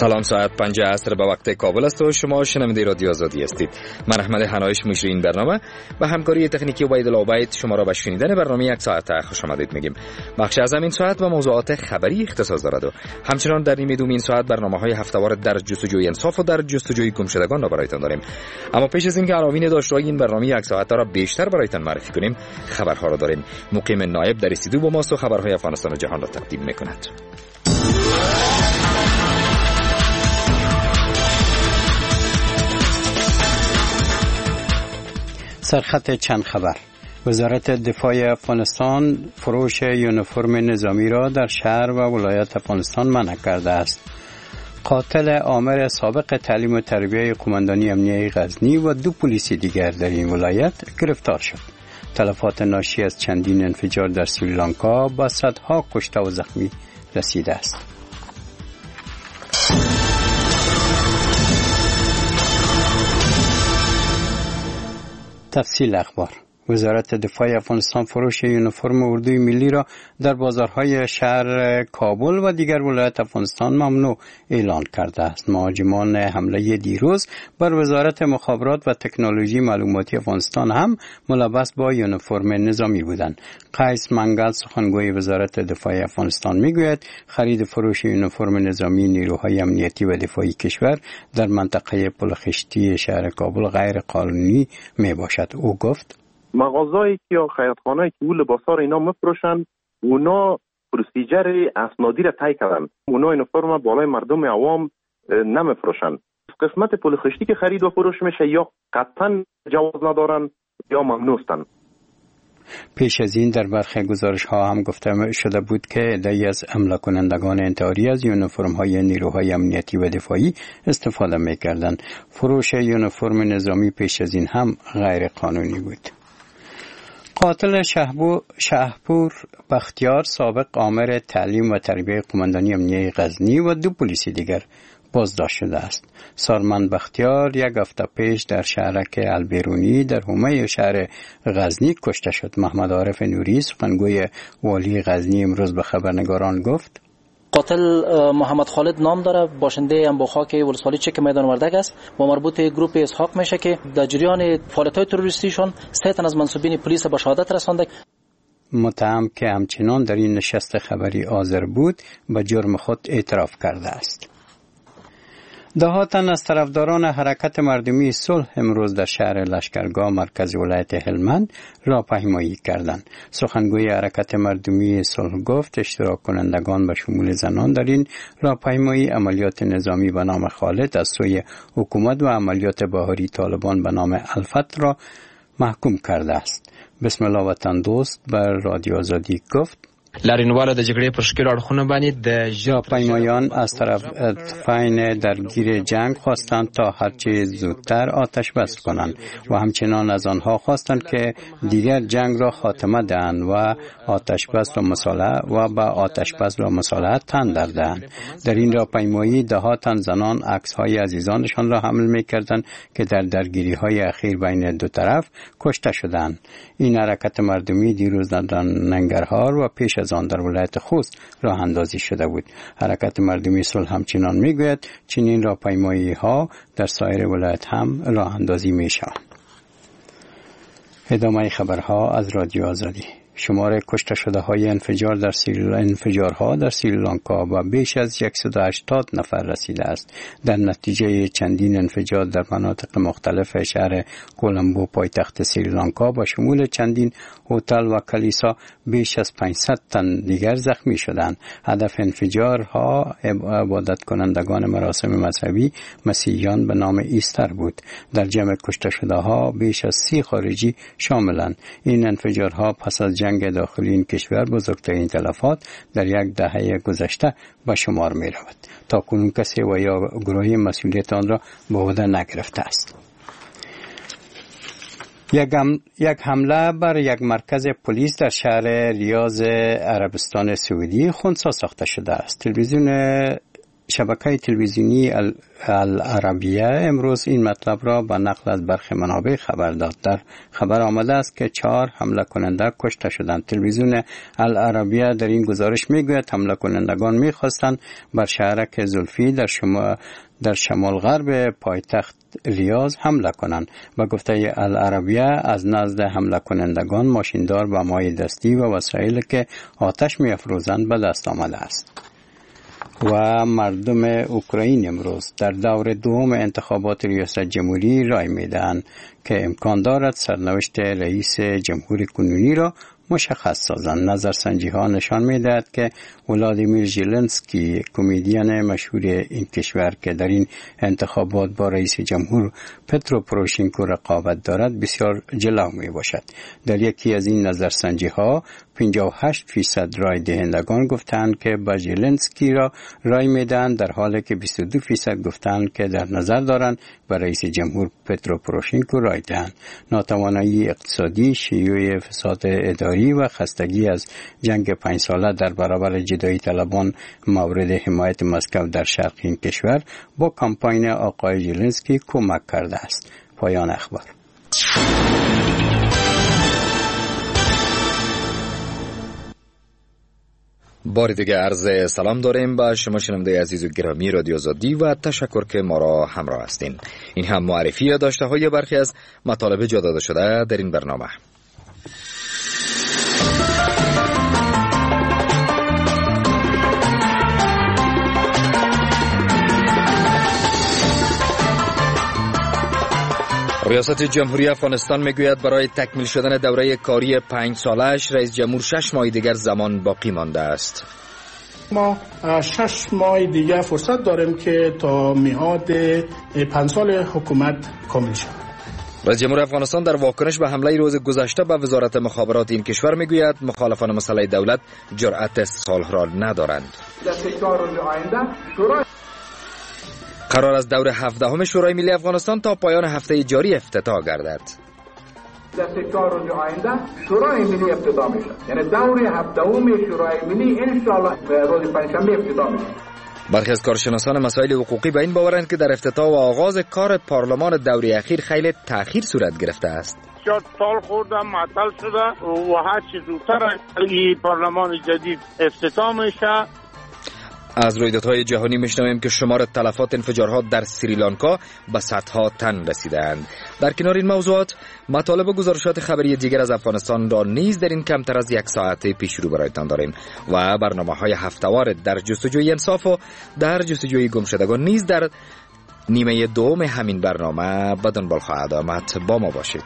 سلام، ساعت 5 عصر به وقت کابل است و شما شنونده رادیو آزادی هستید. من احمد هنایش مجری این برنامه و همکاری تکنیکی عبیدالله شما را به شنیدن برنامه یک ساعته خوش آمدید میگیم. بخش از این ساعت و موضوعات خبری اختصاص دارد و همچنان در نیمه دوم این ساعت برنامه‌های هفته‌وار در جستجوی انصاف و در جستجوی گمشدگان را برایتان داریم. اما پیش از اینکه عناوین داشته‌های این برنامه یک ساعته را بیشتر برایتان معرفی کنیم، خبرها را داریم. مقیم نایب در استودیو با ماست و خبرهای افغانستان و جهان را تقدیم می‌کند. سرخط چند خبر. وزارت دفاع افغانستان فروش یونیفرم نظامی را در شهر و ولایت افغانستان منع کرده است. قاتل آمر سابق تعلیم و تربیه قماندانی امنیه غزنی و 2 پلیسی دیگر در این ولایت گرفتار شد. تلفات ناشی از چندین انفجار در سریلانکا با صدها کشته و زخمی رسیده است. تفصیل اخبار. وزارت دفاع افغانستان فروش یونیفرم اردوی ملی را در بازارهای شهر کابل و دیگر ولایات افغانستان ممنوع اعلان کرده است. مهاجمان حمله دیروز بر وزارت مخابرات و تکنولوژی معلوماتی افغانستان هم ملبس با یونیفرم نظامی بودند. قیس منگل سخنگوی وزارت دفاع افغانستان میگوید خرید فروش یونیفرم نظامی نیروهای امنیتی و دفاعی کشور در منطقه پلخشتی شهر کابل غیر قانونی می باشد. او گفت مغازه‌ای که یا خیاطخانه‌ای که او لباسا را اینا میفروشن، اونا پروسیجر اسنادی را طی کردن. اونا یونیفرم بالای مردم عوام نمیفروشن. قسمت پلخشتی که خرید و فروش میشه یا قطعا جواز ندارن یا ممنوع هستن. پیش از این در برخی گزارش ها هم گفته شده بود که عده‌ای از حمله کنندگان انتحاری از یونیفرم های نیروهای امنیتی و دفاعی استفاده میکردند. فروش یونیفرم نظامی پیش از این هم غیر قانونی بود. قاتل شهپور بختیار سابق آمر تعلیم و تربیه قماندانی امنیه غزنی و 2 پلیسی دیگر بازداشت شده است. سارمن بختیار یک هفته پیش در شهرک البیرونی در حومه شهر غزنی کشته شد. محمد عارف نوری سخنگوی والی غزنی امروز به خبرنگاران گفت قاتل محمد خالد نام داره، باشنده انبوخاک ولسوالی چک میدان وردگ است و مربوط گروه اسحاق میشه که در جریان فعالیت‌های تروریستیشون 3 تن از منصوبین پلیس به شهادت رسانده. متهم که همچنان در این نشست خبری حاضر بود به جرم خود اعتراف کرده است. ده تن از طرفداران حرکت مردمی صلح امروز در شهر لشکرگاه مرکز ولایت هلمند راهپیمایی کردند. سخنگوی حرکت مردمی صلح گفت اشتراک کنندگان به شمول زنان در این راهپیمایی عملیات نظامی به نام خالد از سوی حکومت و عملیات بهاری طالبان به نام الفت را محکوم کرده است. بسم الله وطن دوست بر رادیو آزادی گفت لارینواله د جګړې پر شکل اړخونه باندې د راهپیمایان از طرفین درگیر جنگ خواستند تا هرچه زودتر آتش بس کنند و همچنان از آنها خواستند که دیگر جنگ را خاتمه دهند و آتش بس و مصالحه و با آتش بس و مصالحه تن دهند. در این راهپیمایی 10 تن زنان عکس‌های عزیزانشان را حمل می‌کردند که در درگیری‌های اخیر بین 2 طرف کشته شدند. این حرکت مردمی دیروز در ننگرهار و پیش از آن در ولایت خوست راه اندازی شده بود. حرکت مردمی صلح همچنان میگوید چنین راهپیمایی ها در سایر ولایت هم راه اندازی می شوند. ادامه خبرها از رادیو آزادی. شمار کشته شده های انفجارها در سریلانکا و بیش از 180 نفر رسیده است. در نتیجه چندین انفجار در مناطق مختلف شهر کولمبو پایتخت سریلانکا با شمول چندین هتل و کلیسا بیش از 500 تن دیگر زخمی شدند. هدف انفجارها عبادت کنندگان مراسم مذهبی مسیحیان به نام ایستر بود. در جمع کشته شده ها بیش از 30 خارجی شاملند. این انفجارها پس از جنگ داخلی این کشور بزرگترین تلفات در 10 دهه گذشته به شمار می رود. تا کنون کسی و یا گروهی مسئولیت آن را به عهده نگرفته است. یک حمله بر یک مرکز پلیس در شهر ریاض عربستان سعودی خنثی ساخته شده است. تلویزیون شبکه تلویزیونی العربیه امروز این مطلب را به نقل از برخی منابع خبر داد. در خبر آمده است که 4 حمله کننده کشته شدند. تلویزیون العربیه در این گزارش میگوید حمله کنندگان میخواستند بر شهرک زلفی در شمال غرب پایتخت ریاض حمله کنند. به گفته العربیه از نزد حمله کنندگان ماشیندار با مای دستی و وسایلی که آتش می‌افروزند به دست آمده است. و مردم اوکراین امروز در دور دوم انتخابات ریاست جمهوری رای میدهند که امکان دارد سرنوشت رئیس جمهور کنونی را مشخص سازند. نظرسنجی ها نشان میدهد که ولادیمیر ژلنسکی کمدین مشهور این کشور که در این انتخابات با رئیس جمهور پترو پوروشنکو رقابت دارد بسیار جلو می باشد. در یکی از این نظرسنجی ها 58% رای دهندگان گفتند که با ژلنسکی را رای میدهند، در حالی که 22% گفتند که در نظر دارند به رئیس جمهور پترو پوروشنکو رای دهند. ناتوانی اقتصادی، شیوع فساد اداری و خستگی از جنگ 5 ساله در برابر جدایی طلبان مورد حمایت مسکو در شرق این کشور با کمپاین آقای ژلنسکی کمک کرده است. پایان اخبار. بار دیگه عرض سلام داریم به شما شنونده عزیز و گرامی رادیو آزادی و تشکر که ما را همراه هستین. این هم معرفی یا داشته های برخی از مطالب جا داده شده در این برنامه. ریاست جمهوری افغانستان میگوید برای تکمیل شدن دوره کاری 5 سالش رئیس جمهور 6 ماه دیگر زمان باقی مانده است. ما 6 ماه دیگر فرصت داریم که تا میعاد 5 سال حکومت کامل شود. رئیس جمهور افغانستان در واکنش به حمله روز گذشته به وزارت مخابرات این کشور میگوید مخالفان مسئله دولت جرأت صلح را ندارند. قرار است دور 17 شورای ملی افغانستان تا پایان هفته جاری افتتاح گردد. در 4 روز آینده شورای ملی افتتاح میشه، یعنی دور 17 شورای ملی ان شاء الله روز پنجشنبه افتتاح میشه. برخی از کارشناسان مسائل حقوقی به این باورند که در افتتاح و آغاز کار پارلمان دوره اخیر خیلی تأخیر صورت گرفته است. شاید سال خورده معطل شده و هر چی زودتر این پارلمان جدید افتتاح میشه. از رویدادهای جهانی میشنویم که شمار تلفات انفجارها در سریلانکا به صدها تن رسیدند. در کنار این موضوعات مطالب و گزارشات خبری دیگر از افغانستان را نیز در این کمتر از 1 ساعت پیش رو برایتان داریم و برنامه‌های هفته‌وار در جستجوی انصاف و در جستجوی گمشدگان نیز در نیمه دوم همین برنامه به دنبال خواهد آمد. با ما باشید.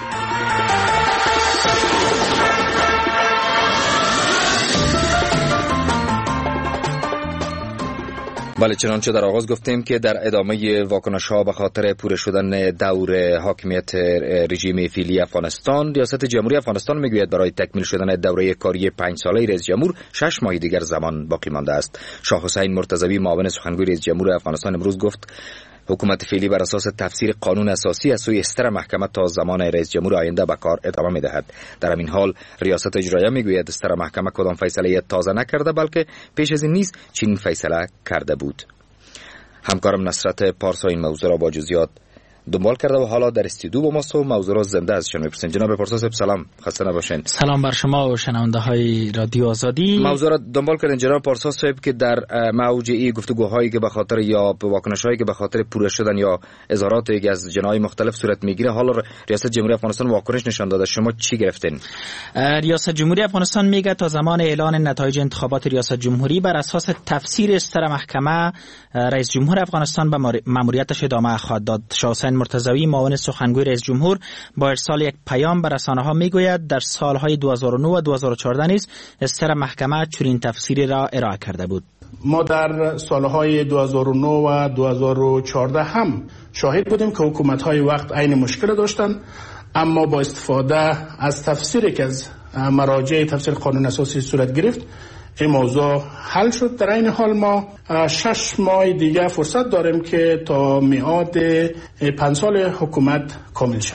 بله، چنانچه در آغاز گفتیم که در ادامه واکنش‌ها به خاطر پوره شدن دور حاکمیت رژیم فعلی افغانستان، ریاست جمهوری افغانستان میگوید برای تکمیل شدن دوره کاری 5 ساله رئیس جمهور 6 ماه دیگر زمان باقی مانده است. شاه حسین مرتضوی معاون سخنگوی رئیس جمهور افغانستان امروز گفت حکومت فعلی بر اساس تفسیر قانون اساسی از سوی استر محکمه تا زمان رئیس جمهور آینده به کار ادامه می‌دهد. در همین حال ریاست اجراییه میگوید استر محکمه کدام فیصله تازه نکرده، بلکه پیش از این نیز چنین فیصله کرده بود. همکارم نصرت پارسا این موضوع را با جزئیات دنبال کرده و حالا در استودیو با ماست و موضوع را زنده ازشون میپرسیم. جناب پارسا صاحب سلام، خسته نباشین. سلام بر شما و شنونده های رادیو آزادی. موضوع را دنبال کردین جناب پارسا صاحب که در موج این گفتگوهایی که به خاطر یا واکنش‌هایی که به خاطر پوره شدن یا اظهاراتی که از جناح مختلف صورت میگیره، حالا ریاست جمهوری افغانستان واکنش نشان داده، شما چی گرفتین؟ ریاست جمهوری افغانستان میگه تا زمان اعلان نتایج انتخابات ریاست جمهوری بر اساس تفسیر استر محکمه رئیس جمهور افغانستان به ماموریتش ادامه خواهد داد. شاه حسین مرتضوی معاون سخنگوی رئیس جمهور با ارسال یک پیام به رسانه‌ها میگوید در سالهای 2009 و 2014 نیز استر محکمه چنین تفسیری را ارائه کرده بود. ما در سالهای 2009 و 2014 هم شاهد بودیم که حکومت‌های وقت عین مشکل داشتند، اما با استفاده از تفسیری که از مراجع تفسیر قانون اساسی صورت گرفت این موضوع حل شد. در این حال ما 6 ماه دیگه فرصت داریم که تا میعاد 5 سال حکومت کامل شود.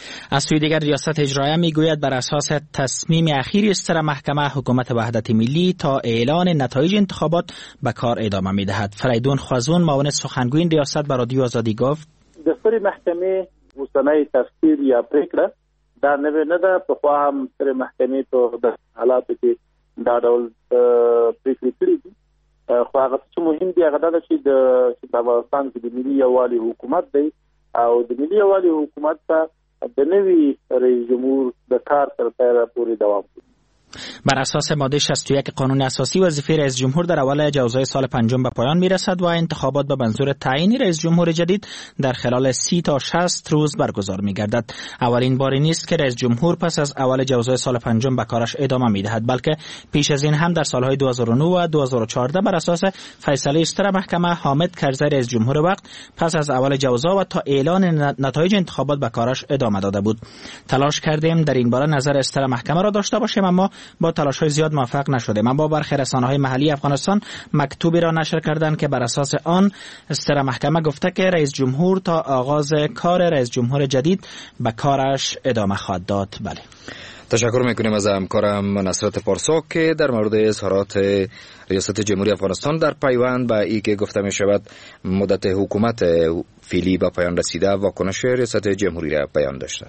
از سوی دیگر ریاست اجرایه میگوید بر اساس تصمیم اخیری استر محکمه حکومت وحدت ملی تا اعلان نتایج انتخابات به کار ادامه میدهد. فریدون خوازون معاون سخنگوی ریاست به رادیو آزادی گفت دفتر محکمه اوسنۍ تفسیر یا پریکړه دا نه ده په خو هم سره محکمې په حالاتو کې دا ډول پریکړې کړې دي. خو هغه څه مهم دی هغه دا چې د افغانستان کې د ملي یووالي حکومت دی او د ملي یووالي حکومت ته د نوي رئیس جمهور د کار تر پایه پورې دوام کوي. بر اساس ماده 61 قانون اساسی وظیفه رئیس جمهور در اول جوزای سال پنجم به پایان میرسد و انتخابات به منظور تعیین رئیس جمهور جدید در خلال 30 تا 60 روز برگزار میگردد. اولین باری نیست که رئیس جمهور پس از اول جوزای سال پنجم به کارش ادامه میدهد، بلکه پیش از این هم در سالهای 2009 و 2014 بر اساس فیصله استر محکمه حامد کرزی رئیس جمهور وقت پس از اول جوزا و تا اعلان نتایج انتخابات به کارش ادامه داده بود. تلاش کردیم در این باره نظر استر محکمه را داشته باشیم اما با تلاش‌های زیاد موفق نشدیم. اما برخی رسانه‌های محلی افغانستان مکتوبی را نشر کردند که بر اساس آن استر محکمه گفته که رئیس جمهور تا آغاز کار رئیس جمهور جدید به کارش ادامه خواهد داد. بله. تشکر میکنیم از همکارم نصرت پارسا که در مورد اظهارات ریاست جمهوری افغانستان در پیوند به ای که گفته می شود مدت حکومت فعلی به پایان رسیده واکنش ریاست جمهوری را بیان داشتند.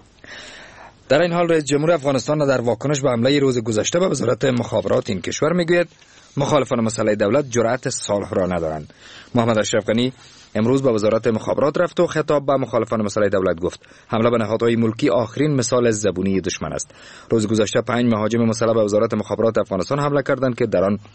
در این حال رئیس جمهور افغانستان در واکنش به حمله روز گذشته به وزارت مخابرات این کشور میگوید مخالفان مسئله دولت جرأت صلح را ندارند. محمد اشرف غنی امروز به وزارت مخابرات رفت و خطاب به مخالفان مسئله دولت گفت حمله به نهادهای ملکی آخرین مثال زبونی دشمن است. روز گذشته 5 مهاجم مسلح به وزارت مخابرات افغانستان حمله کردند که در آن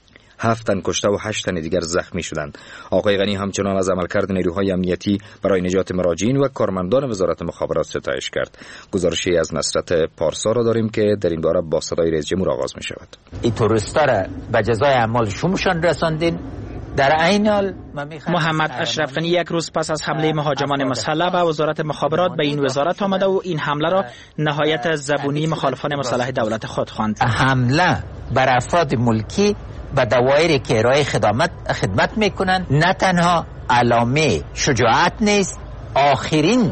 7 تن کشته و 8 تن دیگر زخمی شدند. آقای غنی همچنان از عملکرد نیروهای امنیتی برای نجات مراجعین و کارمندان وزارت مخابرات ستایش کرد. گزارشی از نصرت پارسا را داریم که در این باره با صدای رئیس جمهور آغاز می شود. این تروریستا را به جزای اعمال شومشان رساندین. در این حال محمد اشرف غنی یک روز پس از حمله مهاجمان مسلح به وزارت مخابرات به این وزارت آمده و این حمله را نهایت زبونی مخالفان مسلح دولت خود خواند. حمله بر افراد ملکی به دوایری که ارائه خدمت میکنند نه تنها علامه شجاعت نیست، آخرین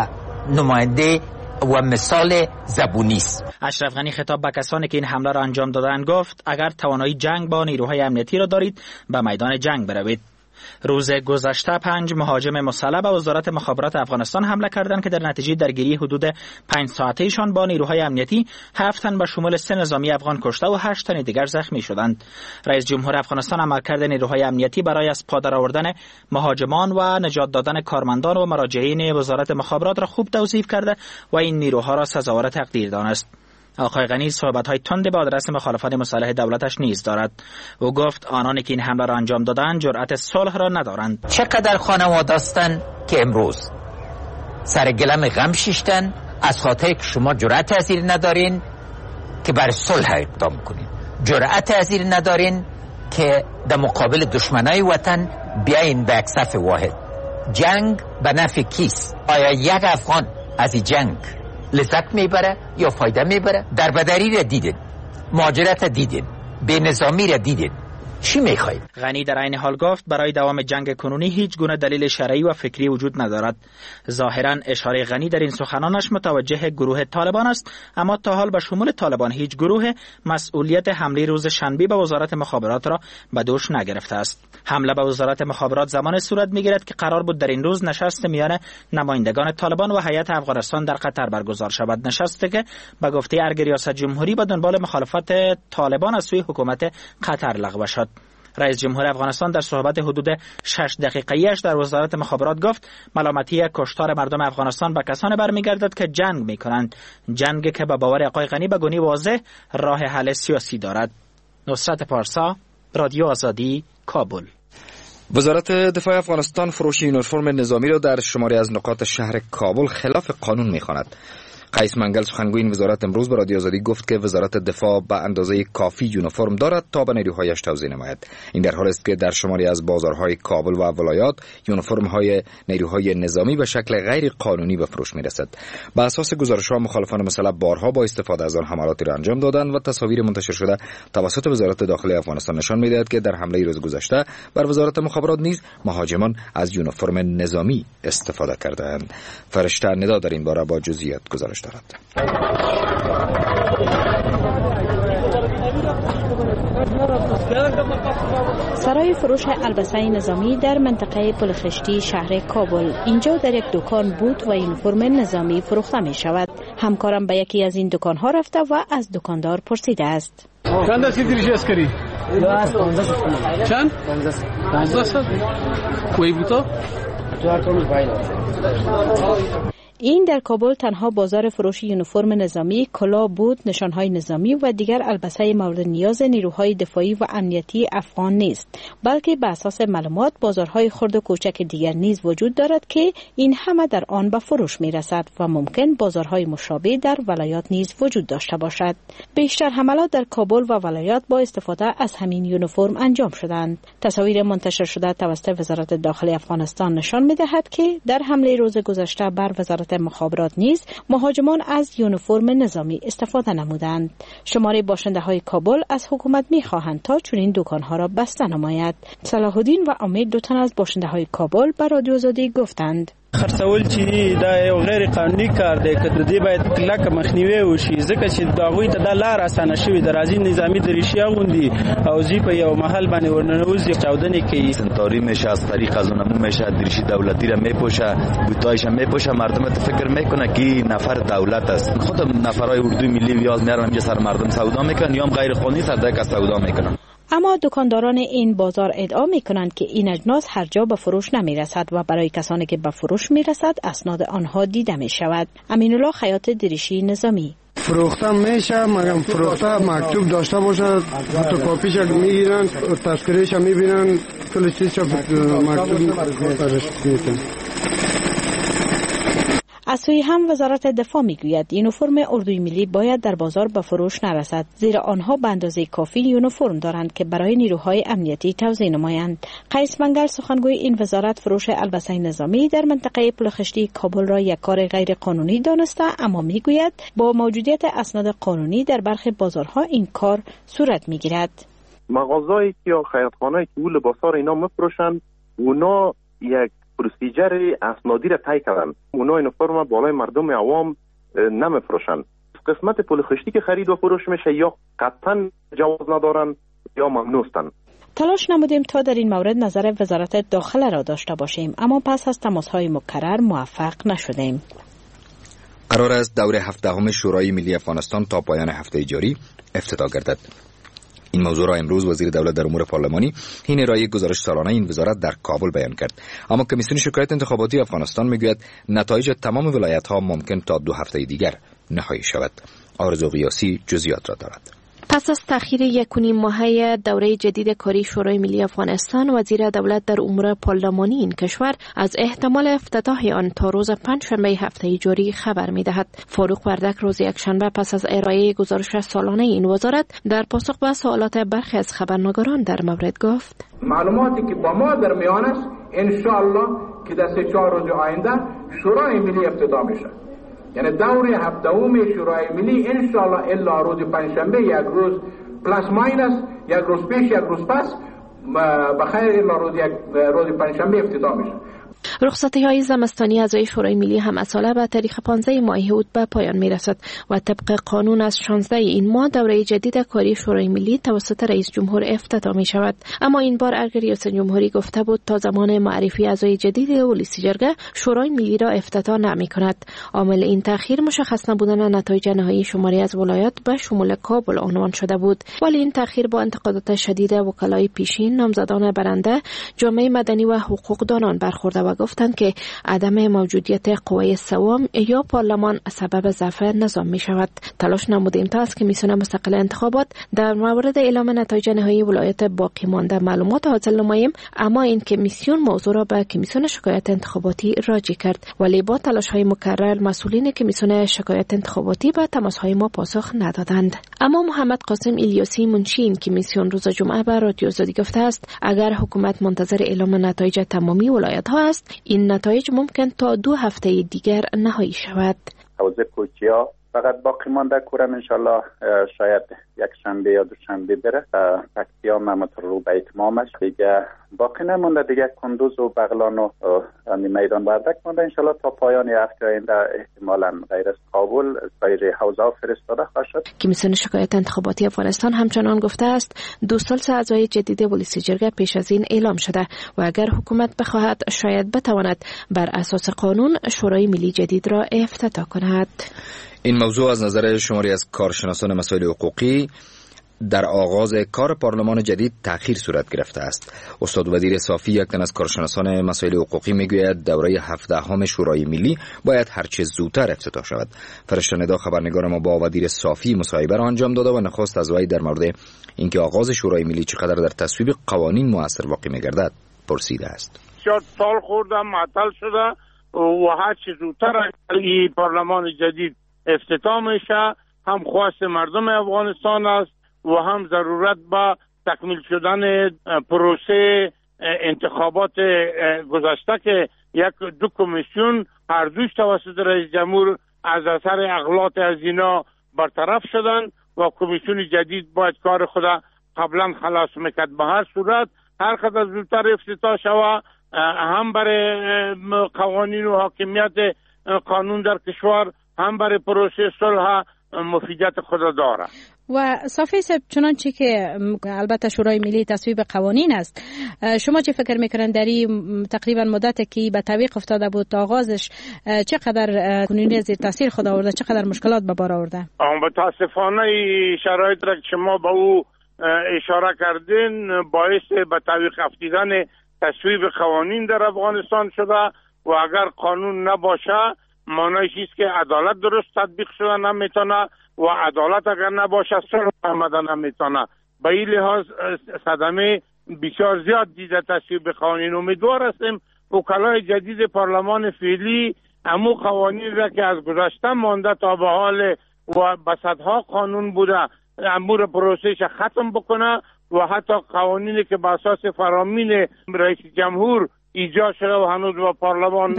نماینده و مثال زبونی است. اشرف غنی خطاب به کسانی که این حمله را انجام دادند گفت اگر توانایی جنگ با نیروهای امنیتی را دارید به میدان جنگ بروید. روز گذشته 5 مهاجم مسلح به وزارت مخابرات افغانستان حمله کردند که در نتیجه درگیری حدود 5 ساعتهشان با نیروهای امنیتی 7 تن به شمول 3 نظامی افغان کشته و 8 تن دیگر زخمی شدند. رئیس جمهور افغانستان عملکرد نیروهای امنیتی برای از پا درآوردن مهاجمان و نجات دادن کارمندان و مراجعین وزارت مخابرات را خوب توصیف کرده و این نیروها را سزاوار تقدیر دانست. آقای غنی صحبت‌های تند به آدرس مخالفان مسلح دولتش نیز دارد. او گفت آنانی که این حمله را انجام دادند جرأت صلح را ندارند. چقدر خانواده هستند که امروز سر گلم غم شیشتن از خاطر که شما جرأت ازیر ندارین که بر صلح اقدام کنین، جرأت ازیر ندارین که در مقابل دشمنای وطن بیاین به یک صف واحد. جنگ به نفع کیست؟ آیا یک افغان از این جنگ لذت میبره یا فایده میبره؟ در بدری را دیدین، مهاجرت دیدین، به نظامی را دیدین، چی میخواید؟ غنی در این حال گفت برای دوام جنگ کنونی هیچ گونه دلیل شرعی و فکری وجود ندارد. ظاهرا اشاره غنی در این سخنانش متوجه گروه طالبان است، اما تا حال به شمول طالبان هیچ گروه مسئولیت حمله روز شنبه به وزارت مخابرات را به دوش نگرفته است. حمله به وزارت مخابرات زمان صورت میگیرد که قرار بود در این روز نشست میان نمایندگان طالبان و هیئت افغانستان در قطر برگزار شود، نشستی که به گفته ارگ ریاست جمهوری به دنبال مخالفت طالبان از سوی حکومت قطر لغو شد. رئیس جمهور افغانستان در صحبت حدود 6 دقیقه‌ایش در وزارت مخابرات گفت ملامتی کشتار مردم افغانستان به کسانی برمیگردد که جنگ میکنند، جنگی که به باور آقای غنی به گونی واضح راه حل سیاسی دارد. نصرت پارسا، رادیو آزادی، کابل. وزارت دفاع افغانستان فروش یونیفرم نظامی را در شماری از نقاط شهر کابل خلاف قانون می‌خواند. قیس منگل سخنگوی این وزارت امروز به رادیو آزادی گفت که وزارت دفاع به اندازه کافی یونیفرم دارد تا به نیروهایش توزیع نماید. این در حالی است که در شماری از بازارهای کابل و ولایات یونیفرم‌های نیروهای نظامی به شکل غیر قانونی به فروش می‌رسد. بر اساس گزارش‌ها مخالفان مسلح بارها با استفاده از آن حملاتی را انجام دادند و تصاویر منتشر شده توسط وزارت داخلی افغانستان نشان می‌دهد که در حمله روز گذشته بر وزارت مخابرات نیز مهاجمان از یونیفرم نظامی استفاده کردند. فرشته ندا در این باره با جزئیات گزارش دارد. سرای فروش البسه نظامی در منطقه پل خشتی شهر کابل. اینجا در یک دکان بوت و یونیفرم نظامی فروخته می شود. همکارم به یکی از این دکان ها رفته و از دکاندار پرسیده است. چند است دریش اسکری؟ چند؟ 15 کوی بوتا؟ این در کابل تنها بازار فروش یونیفرم نظامی، کلاه، بوت، نشانهای نظامی و دیگر البسه مورد نیاز نیروهای دفاعی و امنیتی افغان نیست، بلکه به اساس معلومات بازارهای خرد و کوچک دیگر نیز وجود دارد که این همه در آن به فروش می رسد و ممکن بازارهای مشابه در ولایات نیز وجود داشته باشد. بیشتر حملات در کابل و ولایات با استفاده از همین یونیفرم انجام شدند. تصاویر منتشر شده توسط وزارت داخلی افغانستان نشان می دهد که در حمله روز گذشته بر وزارت مخابرات نیز مهاجمان از یونیفرم نظامی استفاده نمودند. شماره باشنده‌های کابل از حکومت می‌خواهند تا چنین دکان‌ها را بسته نماید. صلاح الدین و امید دو تن از باشنده‌های کابل به رادیو آزادی گفتند خرڅول چې دا یو غیر قانوني کار دی که د دې باید کلکه مخنیوي وشي ځکه چې د هغوی ته دا لار اسانه شوې د راځي نظامی دریشي اغوندي او زی په یو محل باندې ورننوزي چاودنې کوي سنتاری میشه از طریق از اونمو میشه دریشی دولتی را میپوشه بوتایش هم میپوشه مردم فکر میکنه که نفر دولت است خود نفرای اردوی ملی ویاز میارن اینجا سر مردم سودا میکنن یا هم غیر قانونی سر دک سودا میکنن. اما دکانداران این بازار ادعا می‌کنند که این اجناس هر جا به فروش نمی‌رسد و برای کسانی که به فروش می‌رسد اسناد آنها دیده می‌شود. امین‌الله خیاط دریشی نظامی: فروخته میشه مگر فروخته مکتوب داشته باشه فوتوکاپیش میگیرن تذکرهش میبینن کل چیزش مکتوب میکنن. از سوی هم وزارت دفاع میگوید یونیفرم اردوی ملی باید در بازار به فروش نرسد زیرا آنها به اندازه کافی یونیفرم دارند که برای نیروهای امنیتی توزیع نمایند. قیس منگل سخنگوی این وزارت فروش البسه نظامی در منطقه پل خشتی کابل را یک کار غیر قانونی دانسته، اما میگوید با موجودیت اسناد قانونی در برخی بازارها این کار صورت میگیرد. مغازه‌ای یا خیاطخانه‌ای که لباسا را اینا میفروشند اونا یک پروسیجر اسنادی را طی کردن. اونا یونیفرم بالای مردم عوام نمیفروشن. قسمت پل خشتی که خرید و فروش میشه یا قطعا جواز ندارن یا ممنوعن. تلاش نمودیم تا در این مورد نظر وزارت داخله را داشته باشیم، اما پس از تماس‌های مکرر موفق نشدیم. قرار است دور 17 شورای ملی افغانستان تا پایان هفته جاری افتتاح گردد. این موضوع را امروز وزیر دولت در امور پارلمانی حین ارائه گزارش سالانه این وزارت در کابل بیان کرد. اما کمیسیون شکایت انتخاباتی افغانستان میگوید نتایج تمام ولایت‌ها ممکن تا 2 هفته دیگر نهایی شود. آرزو قیاسی جزئیات را دارد. پس از تأخیر 1.5 ماهه دوره جدید کاری شورای ملی افغانستان، وزیر دولت در امور پارلمانی این کشور از احتمال افتتاح آن تا روز پنجشنبه هفته جاری خبر می‌دهد. فاروق وردک روز یکشنبه پس از ارائه گزارش سالانه این وزارت در پاسخ به سوالات برخی از خبرنگاران در مورد گفت: معلوماتی که با ما در میان است ان شاء الله که در 3-4 روز آینده شورای ملی افتتاح میشه. یعنی دوره هفته‌م شورای ملی انشالله الا روز پنجشنبه یک روز پلاس ماینس یک روز پیش یک روز پس بخیر الا روز پنجشنبه افتتاح میشه. رخصتی‌های زمستانی اعضای شورای ملی هم اصاله به تاریخ 15 ماه اوت به پایان می‌رسد و طبق قانون از 16 این ماه دوره جدید کاری شورای ملی توسط رئیس جمهور افتتاح می‌شود. اما این بار اگر ریاست جمهوری گفته بود تا زمان معرفی اعضای جدید رئیس جرگه شورای ملی را افتتاح نمی‌کند. عامل این تأخیر مشخص نبودن نتایج نهایی شماری از ولایات به شمول کابل عنوان شده بود، ولی این تأخیر با انتقادات شدید وکلای پیشین، نامزدان برنده، جامعه مدنی و حقوقدانان برخورده و گفته گفتند که عدم موجودیت قوه سوم یا پارلمان سبب ضعف نظام می شود. تلاش نمودیم تا از کمیسیون مستقل انتخابات در مورد اعلام نتایج نهایی ولایت باقی مانده معلومات حاصل نماییم، اما این کمیسیون موضوع را به کمیسیون شکایت انتخاباتی راجع کرد، ولی با تلاش‌های مکرر مسئولین کمیسیون شکایت انتخاباتی به تماس‌های ما پاسخ ندادند. اما محمد قاسم الیاسی منشی این کمیسیون روز جمعه به رادیو آزادی گفته است اگر حکومت منتظر اعلام نتایج تمامی ولایت‌ها است، این نتایج ممکن تا 2 هفته دیگر نهایی شود. حوزه کوچیا فقط باقی مانده کورم انشالله شاید یک شنبه یا دوشنبه بره، تکتیا محمد رو به اتمامش دیگه باقی نمونده، دیگه کندوز و بغلان و میدان وردک مانده. انشالله تا پایان هفته آینده احتمالاً غیر از کابل سایر حوزه فرستاده خواهد شد. کمیسیون شکایت انتخاباتی افغانستان همچنان گفته است 2 سلس اعضای جدید پلیس جرگه پیش از این اعلام شده و اگر حکومت بخواهد شاید بتواند بر اساس قانون شورای ملی جدید را افتتاح کند. این موضوع از نظر شماری از کارشناسان مسائل حقوقی در آغاز کار پارلمان جدید تأخیر صورت گرفته است. استاد وزیر صافی، یک تن از کارشناسان مسائل حقوقی، میگوید دوره 17 شورای ملی باید هرچه زودتر افتتاح شود. فرشته ندا خبرنگار ما با وزیر صافی مصاحبه را انجام داده و نخست از وی در مورد اینکه آغاز شورای ملی چقدر در تصویب قوانین مؤثر واقع می‌گردد پرسیده است. سال خوردم معطل شده و هرچه زودتر این پارلمان جدید افتتاح میشه، هم خواست مردم افغانستان است و هم ضرورت به تکمیل شدن پروسه انتخابات گذشته که 1-2 کمیسیون هر دوش توسط رئیس جمهور از اثر اغلاط از اینا برطرف شدن و کمیسیون جدید باید کار خود قبلا خلاص میکرد. به هر صورت هر قدر زودتر افتتاح شوه هم برای قوانین و حاکمیت قانون در کشور هم برای پروسه صلح مفیدیت خود داره. و صافی صاحب، چنانچه که البته شورای ملی تصویب قوانین است، شما چه فکر میکنن در این تقریبا مدتی که به تعویق افتاده بود آغازش چقدر کنونی زیر تاثیر خود آورده، چقدر مشکلات به بار آورده؟ متاسفانه شرایط را که شما به او اشاره کردین باعث به تعویق افتیدن تصویب قوانین در افغانستان شده و اگر قانون نباشه معنیش است که عدالت درست تطبیق شده نمیتونه و عدالت اگر نباشه صلح آمدن نمیتونه. به این لحاظ صدمه بسیار زیاد دیده تصویب قوانین. امیدوار هستیم وکلای جدید پارلمان فعلی امو قوانین را که از گذشته مانده تا به حال و بسطها قانون بوده امور پروسهش ختم بکنه و حتی قوانینی که به اساس فرامین رئیس جمهور ایجاد شده و هنوز به پارلمان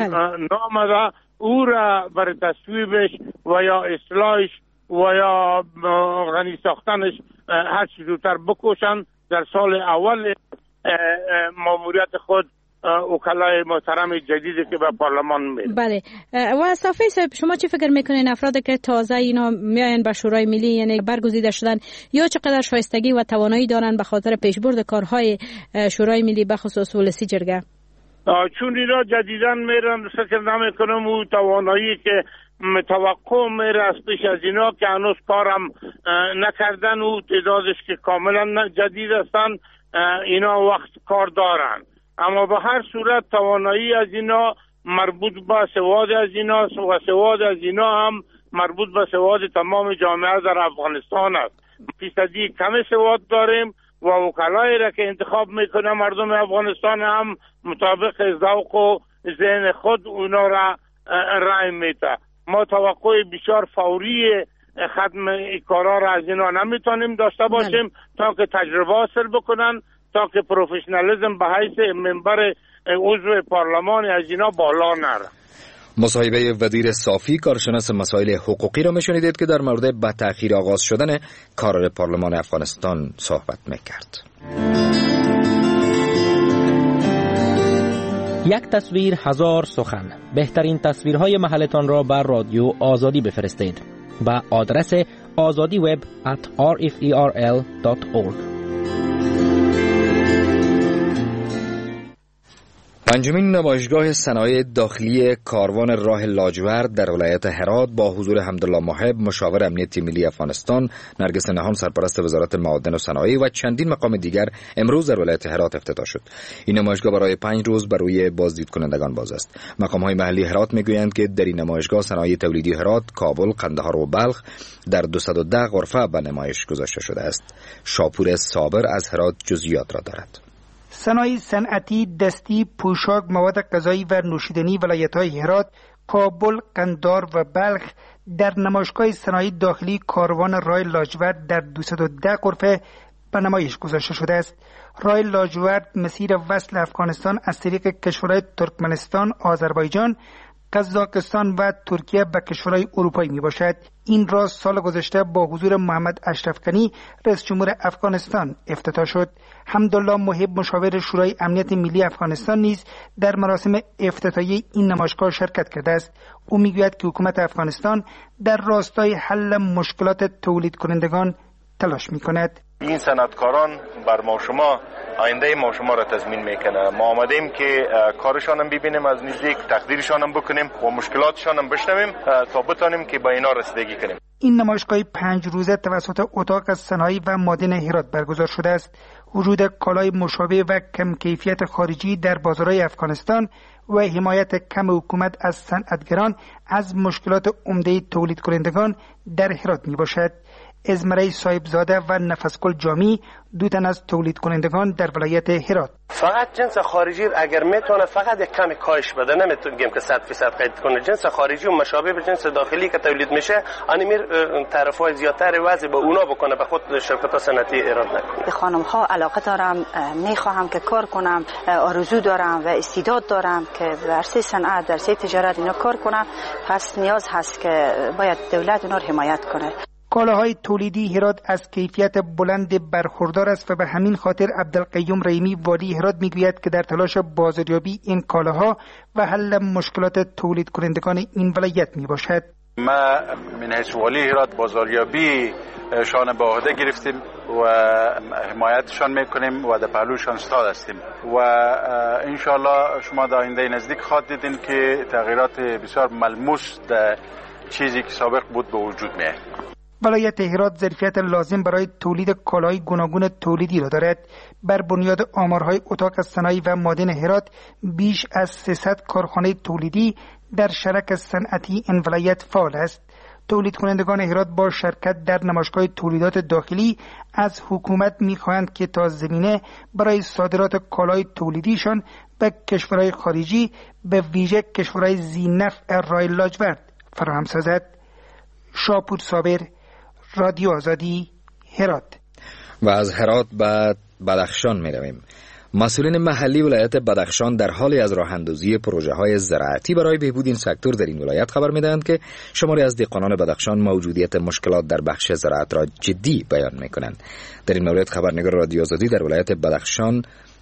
نامده او را برای تصویبش و یا اصلاحش و یا غنی ساختنش هر چیز زودتر بکوشن در سال اول ماموریت خود وکلای محترم جدیدی که به پارلمان میره. بله. و صافی صاحب، شما چی فکر میکنین افرادی که تازه اینا میاین به شورای ملی یعنی برگزیده شدن یا چقدر شایستگی و توانایی دارن به خاطر پیشبرد کارهای شورای ملی به خصوص ولسی جرگه؟ چون اینا جدیدن میرن فکر نمیکنم او توانایی که توقع میره از پیش از اینا که هنوز کارم نکردن و تعدادش که کاملا جدید هستن اینا وقت کار دارن. اما به هر صورت توانایی از اینا مربوط به سواد از اینا و سواد از اینا هم مربوط به سواد تمام جامعه در افغانستان است. فیصدی کم سواد داریم و وکلایی را که انتخاب میکنه مردم افغانستان هم مطابق ذوق و ذهن خود اونا را رای میده. ما توقع بسیار فوری ختم کارا را از اینا نمیتونیم داشته باشیم تا که تجربه حاصل بکنن، تا که پروفشنالیسم به حیث منبر عضو پارلمان از اینا بالا نره. مصاحبه وزیر صافی کارشناس مسائل حقوقی را میشنیدید که در مورد به تأخیر آغاز شدن کار پارلمان افغانستان صحبت میکرد. یک تصویر هزار سخن. بهترین تصویرهای محلتان را بر رادیو آزادی بفرستید با آدرس azadiweb@rferl.org. پنجمین نمایشگاه صنایع داخلی کاروان راه لاجورد در ولایت هرات با حضور حمدالله محب مشاور امنیت ملی افغانستان، نرگس نهان سرپرست وزارت معادن و صنایع و چندین مقام دیگر امروز در ولایت هرات افتتاح شد. این نمایشگاه برای 5 روز بر روی بازدید کنندگان باز است. مقام‌های محلی هرات میگویند که در این نمایشگاه صنایع تولیدی هرات، کابل، قندهار و بلخ در 210 غرفه به نمایش گذاشته شده است. شاپور صابر از هرات جزئیات را دارد. صنایع صنعتی، دستی، پوشاک، مواد غذایی و نوشیدنی ولایت‌های هرات، کابل، قندهار و بلخ در نمایشگاه صنایع داخلی کاروان راه لاجورد در 210 غرفه به نمایش گذاشته شده است. راه لاجورد مسیر وصل افغانستان از طریق کشورهای ترکمنستان، آذربایجان، قزاقستان و ترکیه به کشورهای اروپایی می باشد. این راه سال گذشته با حضور محمد اشرف غنی رئیس جمهور افغانستان افتتاح شد. حمدالله محب مشاور شورای امنیت ملی افغانستان نیز در مراسم افتتاحیه این نمایشگاه شرکت کرده است. او میگوید که حکومت افغانستان در راستای حل مشکلات تولید کنندگان تلاش میکند. این صنعتکاران بر ما شما آینده ما شما را تضمین میکنه. ما آمدیم که کارشان هم ببینیم از نزدیک، تقدیرشان هم بکنیم و مشکلاتشان هم بشنویم تا بتانیم که با اینا رسیدگی کنیم. این نمایشگاه 5 روزه توسط اتاق صنایع و معادن هرات برگزار شده است. وجود کالای مشابه و کم کیفیت خارجی در بازارهای افغانستان و حمایت کم حکومت از صنعتگران از مشکلات عمده تولید کنندگان در هرات می باشد. ازمره صاحبزاده و نفسگل جامی، 2 تن از تولید کنندگان در ولایت هرات. فقط جنس خارجی اگر میتونه فقط یک کمی کاهش بده، نمیتونیم که 100% قید کنه. جنس خارجی و مشابه به جنس داخلی که تولید میشه انمیر طرفای زیادتر وضع به اونا بکنه، به خود شرکت صنعتی ایراد نکنه. خانم ها علاقه دارم، میخواهم که کار کنم، آرزو دارم و استعداد دارم که در عرصه صنعت، در عرصه تجارت اینا کار کنم. پس نیاز هست که باید دولت اونا رو حمایت کنه. کالاهای تولیدی هرات از کیفیت بلند برخوردار است و به همین خاطر عبدالقیوم رحیمی والی هرات میگوید که در تلاش بازاریابی این کالاها و حل مشکلات تولید کنندگان این ولایت می باشد. ما من حیث والی هرات بازاریابی شان به عهده گرفتیم و حمایتشان میکنیم و در پهلوشان استاد هستیم و انشالله شما در آینده نزدیک خواهد دیدین که تغییرات بسیار ملموس در چیزی که سابق بود به وجود میاد. ولایت هرات ظرفیت لازم برای تولید کالاهای گوناگون تولیدی را دارد. بر بنیاد آمارهای اتاق صنایع و معادن هرات بیش از 300 کارخانه تولیدی در شرک صنعتی این ولایت فعال است. تولید کنندگان هرات با شرکت در نمایشگاه تولیدات داخلی از حکومت می‌خواهند که تا زمینه برای صادرات کالای تولیدیشان به کشورهای خارجی، به ویژه کشورهای ذی‌نفع راه لاجورد فراهم سازد. شاپور صابر، رادیو آزادی، هرات. و از هرات به بدخشان می رویم. مسئولین محلی ولایت بدخشان در حال از راه اندازی پروژه‌های زراعتی برای بهبود این سکتور در این ولایت خبر می‌دهند که شماری از دهقانان بدخشان موجودیت مشکلات در بخش زراعت را جدی بیان می‌کنند. در این مورد خبرنگار رادیو آزادی در ولایت بدخشان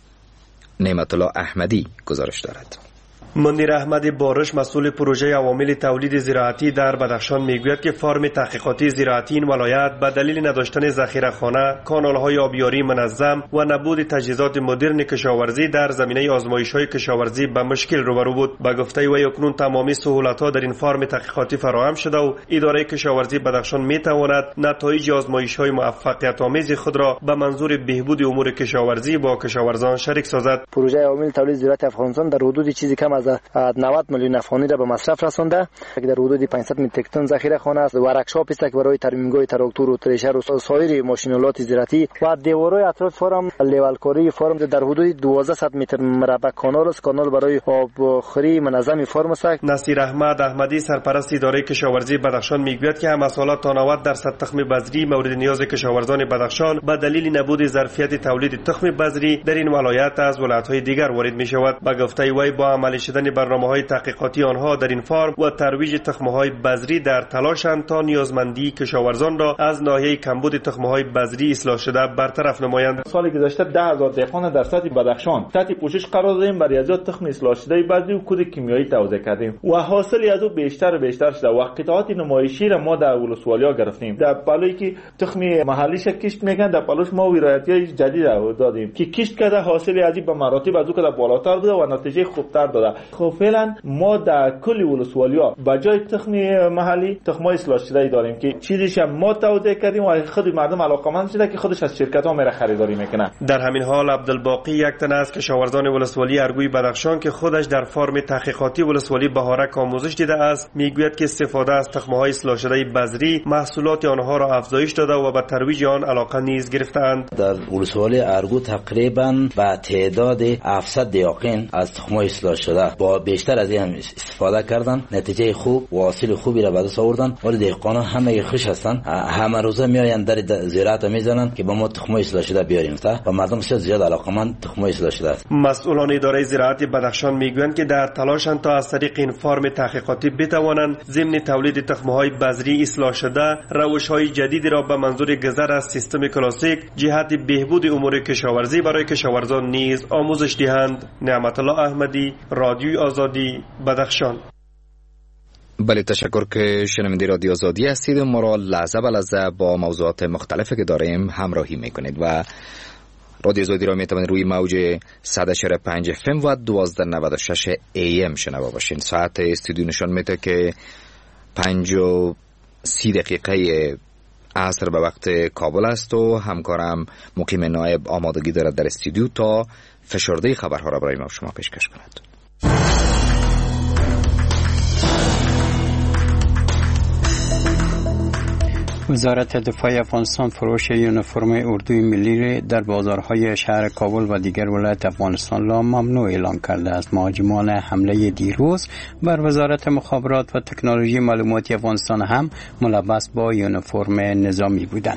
نعمت الله احمدی گزارش دارد. منیر احمد بارش مسئول پروژه عوامل تولید زراعتی در بدخشان میگوید که فارم تحقیقاتی زراعتی این ولایت به دلیل نداشتن ذخیره‌خانه، کانال‌های آبیاری منظم و نبود تجهیزات مدرن کشاورزی در زمینه آزمایش‌های کشاورزی به مشکل روبرو بود. به گفته او اکنون تمامی سهولت‌ها در این فارم تحقیقاتی فراهم شده و اداره کشاورزی بدخشان میتواند نتایج آزمایش‌های موفقیت‌آمیز خود را به منظور بهبود امور کشاورزی با کشاورزان شریک سازد. پروژه عوامل تولید زراعتی افغانستان در حدود چیزی کم از 90 میلیون افغانی را به مصرف رسانده که در حدود 500 متریک تن ذخیره‌خانه است. ورکشاپ است که برای ترمیمگاه تراکتور و تریشر و سایر ماشین‌آلات زراعتی و دیوارهای اطراف فارم لیول کاری فارم در حدود 1200 متر مربع کانال است. کانال برای آبخوری منظم فارم است. نصیر احمد احمدی سرپرست اداره کشاورزی بدخشان میگوید که محصولات تا 90% تخم بذری مورد نیاز کشاورزان بدخشان به دلیل نبود ظرفیت تولید تخم بذری در این ولایت از ولایت‌های دیگر وارد می‌شود. به گفته وی با عمل شدن برنامه‌های تحقیقاتی آنها در این فارم و ترویج تخم‌های بذری در تلاشند تا نیازمندی کشاورزان را از ناحیه کمبود تخم‌های بذری اصلاح شده برطرف نمایند. سال گذشته 10,000 دهقان در سطح بدخشان تحت پوشش قرار دادیم، برای از تخم اصلاح شده بذری و کود کیمیایی توزیع کردیم و حاصلی از او بیشتر و بیشتر شده و قطعات نمایشی را ما در ولسوالیا گرفتیم. در پلوی که تخم محلیش کشت میگن، در پلوش ما ولایتی جدید دادیم که کشت کرده، حاصلی از این به مراتب از او که بالاتر بوده و نتیجه خوبتر داده. خب فعلا ما در کل ولسوالیا به جای تخم محلی تخم‌های اصلاح شده داریم که چیزیش ما توزیع کردیم و خود مردم علاقمند شده که خودش از شرکت‌ها میره خریداری میکنه. در همین حال عبدالباقی یک تن از کشاورزان ولسوالی ارگوی بدخشان که خودش در فارم تحقیقاتی ولسوالی بهارک آموزش دیده است میگوید که استفاده از تخم‌های اصلاح شده بذری محصولات آنها را افزایش داده و به ترویج آن علاقه نیز گرفتند. در ولسوالی ارگو تقریبا با تعداد 700 دیاقین از تخم‌های اصلاح شده با بیشتر از این استفاده کردن، نتیجه خوب و حاصل خوبی را به دست آوردن. ولی دهقانان همه خوش هستند، همه روزه میآیند در زراعت میزنند که با ما تخم‌های اصلاح شده بیاریم و مردم بسیار زیاد علاقمند تخم‌های اصلاح شده است. مسئولان اداره زراعت بدخشان میگویند که در تلاشند تا از طریق این فارم تحقیقاتی بتوانند ضمن تولید تخم‌های بذری اصلاح شده روش‌های جدیدی را به منظور گذر از سیستم کلاسیک جهت بهبود امور کشاورزی برای کشاورزان نیز آموزش دهند. نعمت الله احمدی، رادیوی آزادی، بدخشان. بله، تشکر که شنونده رادیو آزادی هستید و ما را لحظه به لحظه با موضوعات مختلفی که داریم همراهی میکنید و رادیو آزادی را میتوانید روی موج 100.5 FM و 1296 AM شنوا باشین. ساعت استودیو نشان میده که 5:30 دقیقه عصر به وقت کابل است و همکارم مقیم نایب آمادگی دارد در استودیو تا فشرده خبرها را برای ما شما پیشکش کند. وزارت دفاع افغانستان فروش یونیفرم اردوی ملی در بازارهای شهر کابل و دیگر ولایت افغانستان را ممنوع اعلام کرده است. مهاجمان حمله دیروز بر وزارت مخابرات و تکنولوژی معلوماتی افغانستان هم ملبس با یونیفرم نظامی بودند.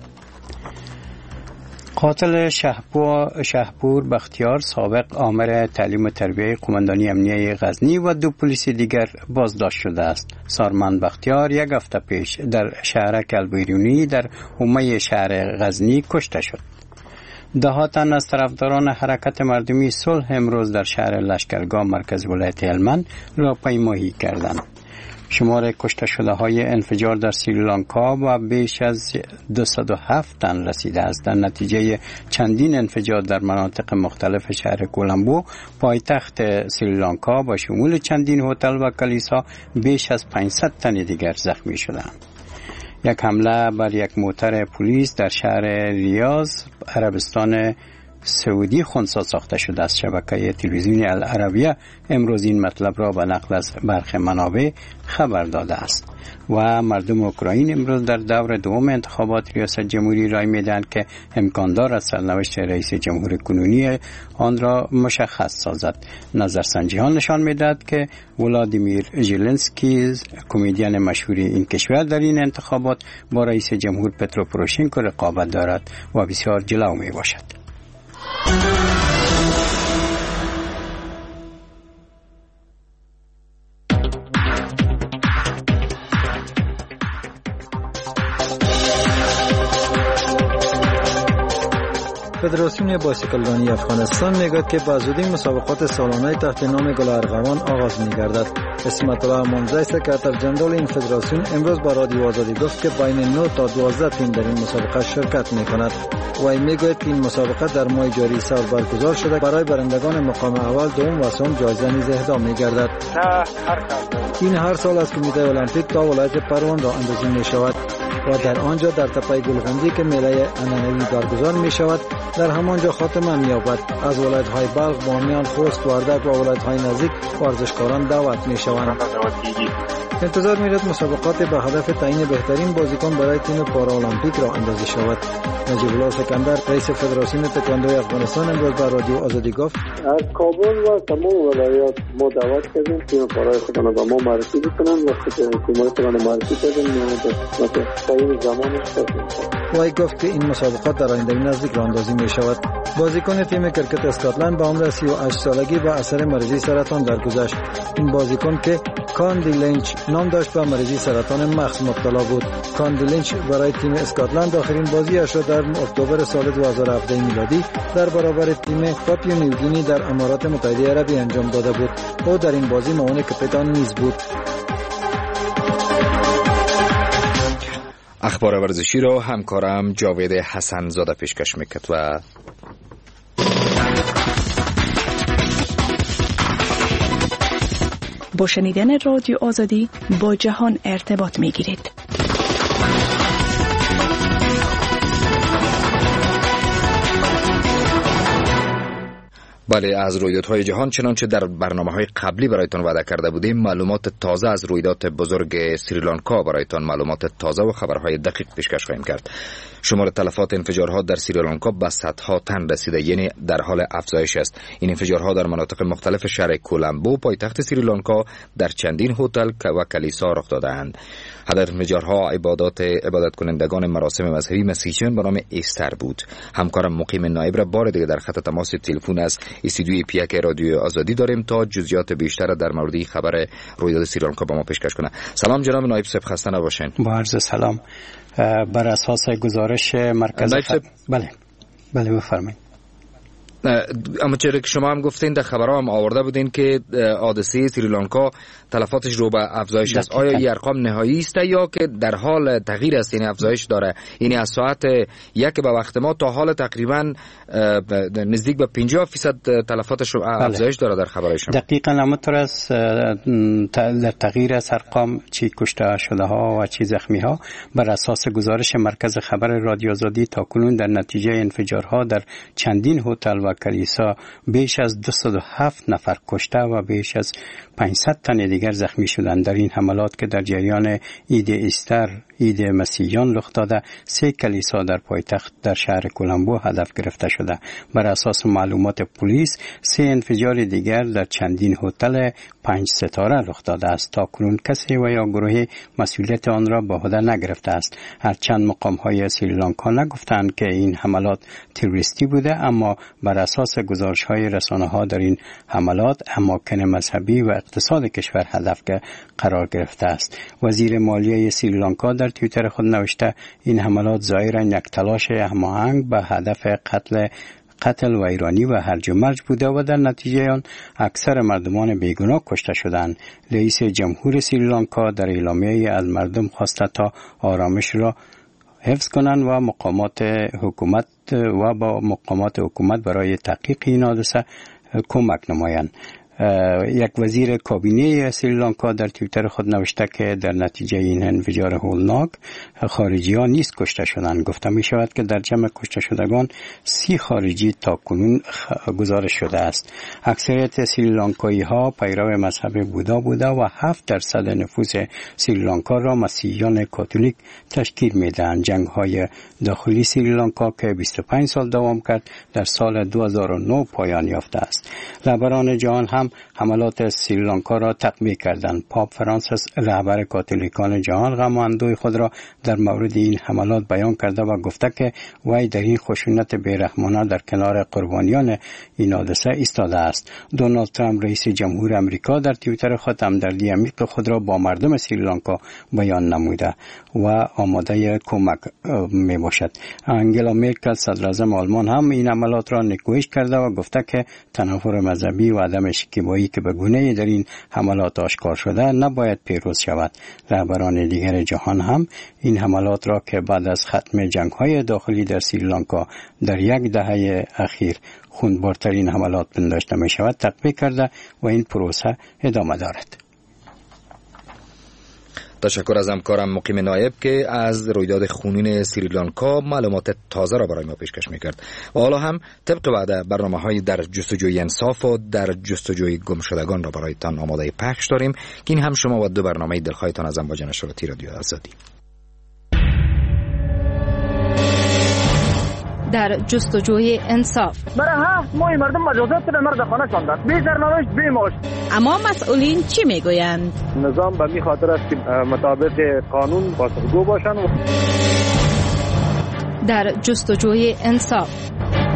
قاتل شهپور بختیار سابق آمر تعلیم و تربیه قماندانی امنیه غزنی و 2 پلیس دیگر بازداشت شده است. سارمن بختیار 1 هفته پیش در شهرک البیرونی در حومه شهر غزنی کشته شد. ده تن از طرفداران حرکت مردمی صلح امروز در شهر لشکرگاه مرکز ولایت هلمند راهپیمایی کردند. شمار کشته شده های انفجار در سریلانکا و بیش از 207 تن رسیده است. در نتیجه چندین انفجار در مناطق مختلف شهر کولمبو پایتخت سریلانکا با شمول چندین هتل و کلیسا بیش از 500 تن دیگر زخمی شدند. یک حمله بر یک موتر پلیس در شهر ریاض عربستان سعودی خنثی ساخته شده است. شبکه تلویزیونی العربیه امروز این مطلب را به نقل از برخی منابع خبر داده است. و مردم اوکراین امروز در دور دوم انتخابات ریاست جمهوری رای میدهند که امکان دارد سرنوشت رئیس جمهور کنونی آن را مشخص سازد. نظرسنجی ها نشان میدهد که ولادیمیر ژلنسکی کمدین مشهور این کشور در این انتخابات با رئیس جمهور پترو پوروشنکو رقابت دارد و بسیار جلو می باشد. فدراسیون باسکلرانی افغانستان میگوید که به زودی مسابقات سالانه تحت نام گل ارغوان آغاز میگردد. اسمت الله منزی سکرتر جنرال این فدراسیون امروز با رادیو آزادی گفت که بین 9 تا 12 تیم در این مسابقه شرکت میکند. و میگوید که این مسابقه در ماه جاری سال برگزار شده. برای برندگان مقام اول، دوم و سوم جایزه نیز اهدا میگردد. این هر سال از کمیته المپیک تا ولایت پروان را اندازی میشود و در آنجا در تپه گلخندی که میله عنعنوی برگزار می شود در همانجا خاتمه می یابد. از ولایت‌های بلخ، بامیان، خوست، وردک و ولایت‌های نزدیک ورزشکاران دعوت می شوند. انتظار می‌رود مسابقات به هدف تعیین بهترین بازیکن برای تیم پارالمپیک را اندازی شود. نجیب الله سکندر رئیس فدراسیون تکواندو افغانستان امروز با رادیو آزادی گفت از کابل و تمام ولایات ما دعوت کردیم تیم پارای خودمان با ما معرفی بکنن. وقتی که تیم‌های خودمان معرفی کردیم پای زمانش دادیم. وی گفت که این مسابقات در آینده نزدیک راهاندازی می شود. بازیکن تیم کرکت اسکاتلند به عمر 38 سالگی به اثر مریضی سرطان درگذشت. این بازیکن که کاندی لینچ نام داشت به مریضی سرطان مغز مبتلا بود. کاندی لینچ برای تیم اسکاتلند آخرین بازیش را در اکتبر سال 2017 میلادی در برابر تیم پاپیو نیوگینی در امارات متحده عربی انجام داده بود. او در این بازی معاون کاپیتان نیز بود. اخبار ورزشی را همکارم جاوید حسن زاده پیشکش میکرد و با شنیدن رادیو آزادی با جهان ارتباط میگیرید. بله، از رویدادهای جهان چنانچه در برنامه‌های قبلی برایتان وعده کرده بودیم معلومات تازه از رویداد بزرگ سریلانکا برایتان معلومات تازه و خبرهای دقیق پیشکش خواهیم کرد. شمار تلفات انفجارها در سریلانکا به صدها تن رسیده، یعنی در حال افزایش است. این انفجارها در مناطق مختلف شهر کولمبو پایتخت سریلانکا در چندین هتل و کلیسا رخ داده‌اند. هدف انفجارها عبادت کنندگان مراسم مذهبی مسیحیان به نام ایستر بود. همکارم مقیم نایب را بار دیگه در خط تماس تلفن از استودیوی پیک رادیو آزادی داریم تا جزئیات بیشتر در مورد خبر رویداد سریلانکا با ما پیشکش کنه. سلام جناب نایب صاحب، خسته نباشین. با عرض سلام. بر اساس گزارش مرکز بله بفرمایید. اما چرا که شما هم گفتین در خبرها هم آورده بودین که حادثه سریلانکا تلفاتش رو به افزایش است. آیا این ارقام نهایی است یا که در حال تغییر است، یعنی افزایش داره؟ یعنی از ساعت 1 به وقت ما تا حال تقریبا نزدیک به 50% تلفاتش رو افزایش داره در خبرهای شما. دقیقاً همونطور است. در تغییر از ارقام چی کشته شده ها و چی زخمی ها بر اساس گزارش مرکز خبر رادیو آزادی تا کنون در نتیجه انفجارها در چندین هتل و کلیسا بیش از 207 نفر کشته و بیش از 500 تن دیگر زخمی شدند. در این حملات که در جریان عید ایستر، عید مسیحیان رخ داده، 3 کلیسا در پایتخت در شهر کولمبو هدف گرفته شده. بر اساس معلومات پلیس 3 انفجار دیگر در چندین هتل 5 ستاره رخ داده است. تا کنون کسی و یا گروهی مسئولیت آن را به عهده نگرفته است. هرچند مقام‌های سریلانکا نگفتند که این حملات تروریستی بوده، اما بر اساس گزارش‌های رسانه‌ها در این حملات اماکن مذهبی و اقتصاد کشور هدف قرار گرفته است. وزیر مالیه سریلانکا در توییتر خود نوشته این حملات ظاهراً یک تلاش هماهنگ به هدف قتل و ایرانی و هرج و مرج بوده و در نتیجه آن اکثر مردمان بیگناه کشته شدند. رئیس جمهور سریلانکا در اعلامیه از مردم خواسته تا آرامش را حفظ کنند و مقامات حکومت برای تحقیق این حادثه کمک نمایند. یک وزیر کابینه سریلانکا در توییتر خود نوشته که در نتیجه این انفجار هولناک خارجی‌ها نیز کشته شدند. گفته می شود که در جمع کشته شدگان 30 خارجی تا کنون گزارش شده است. اکثریت سریلانکایی ها پیرو مذهب بودا بوده و 7% نفوس سریلانکا را مسیحیان کاتولیک تشکیل می دهند. جنگ های داخلی سریلانکا که 25 سال دوام کرد در سال 2009 پایان یافته است. رهبران جهان هم حملات سریلانکا را تقویه کردند. پاپ فرانسیس رهبر کاتولیکان جهان غم و اندوه خود را در مورد این حملات بیان کرده و گفته که وی در این خشونت بیرحمانه در کنار قربانیان این حادثه ایستاده است. دونالد ترامپ رئیس جمهور آمریکا در توییتر خود همدردی عمیق خود را با مردم سریلانکا بیان نموده و آماده کمک می باشد. انگلا مرکل صدراعظم آلمان هم این حملات را نکوهش کرده و گفته که تنفر مذهبی و عدم شکیبایی که به گونه‌ای در این حملات آشکار شده نباید پیروز شود. رهبران دیگر جهان هم این حملات را که بعد از ختم جنگ‌های داخلی در سریلانکا در 10 دهه اخیر خونبارترین حملات پنداشته می شود تقویه کرده و این پروسه ادامه دارد. تشکر از همکارم مقیم نایب که از رویداد خونین سریلانکا معلومات تازه را برای ما پیشکش میکرد. و حالا هم طبق وعده برنامه‌های در جستجوی انصاف و در جستجوی گمشدگان را برایتان آماده پخش داریم که این هم شما و 2 برنامه دلخواهتان از امواج نشراتی رادیو آزادی. در جستجوی انصاف. برای 7 ماه مردم مجازات در مرد خانه شاندن، بی سرنوشت بی معاش. اما مسئولین چی میگویند؟ نظام به می خاطر است که مطابق قانون پاسخگو باشند. در جستجوی انصاف.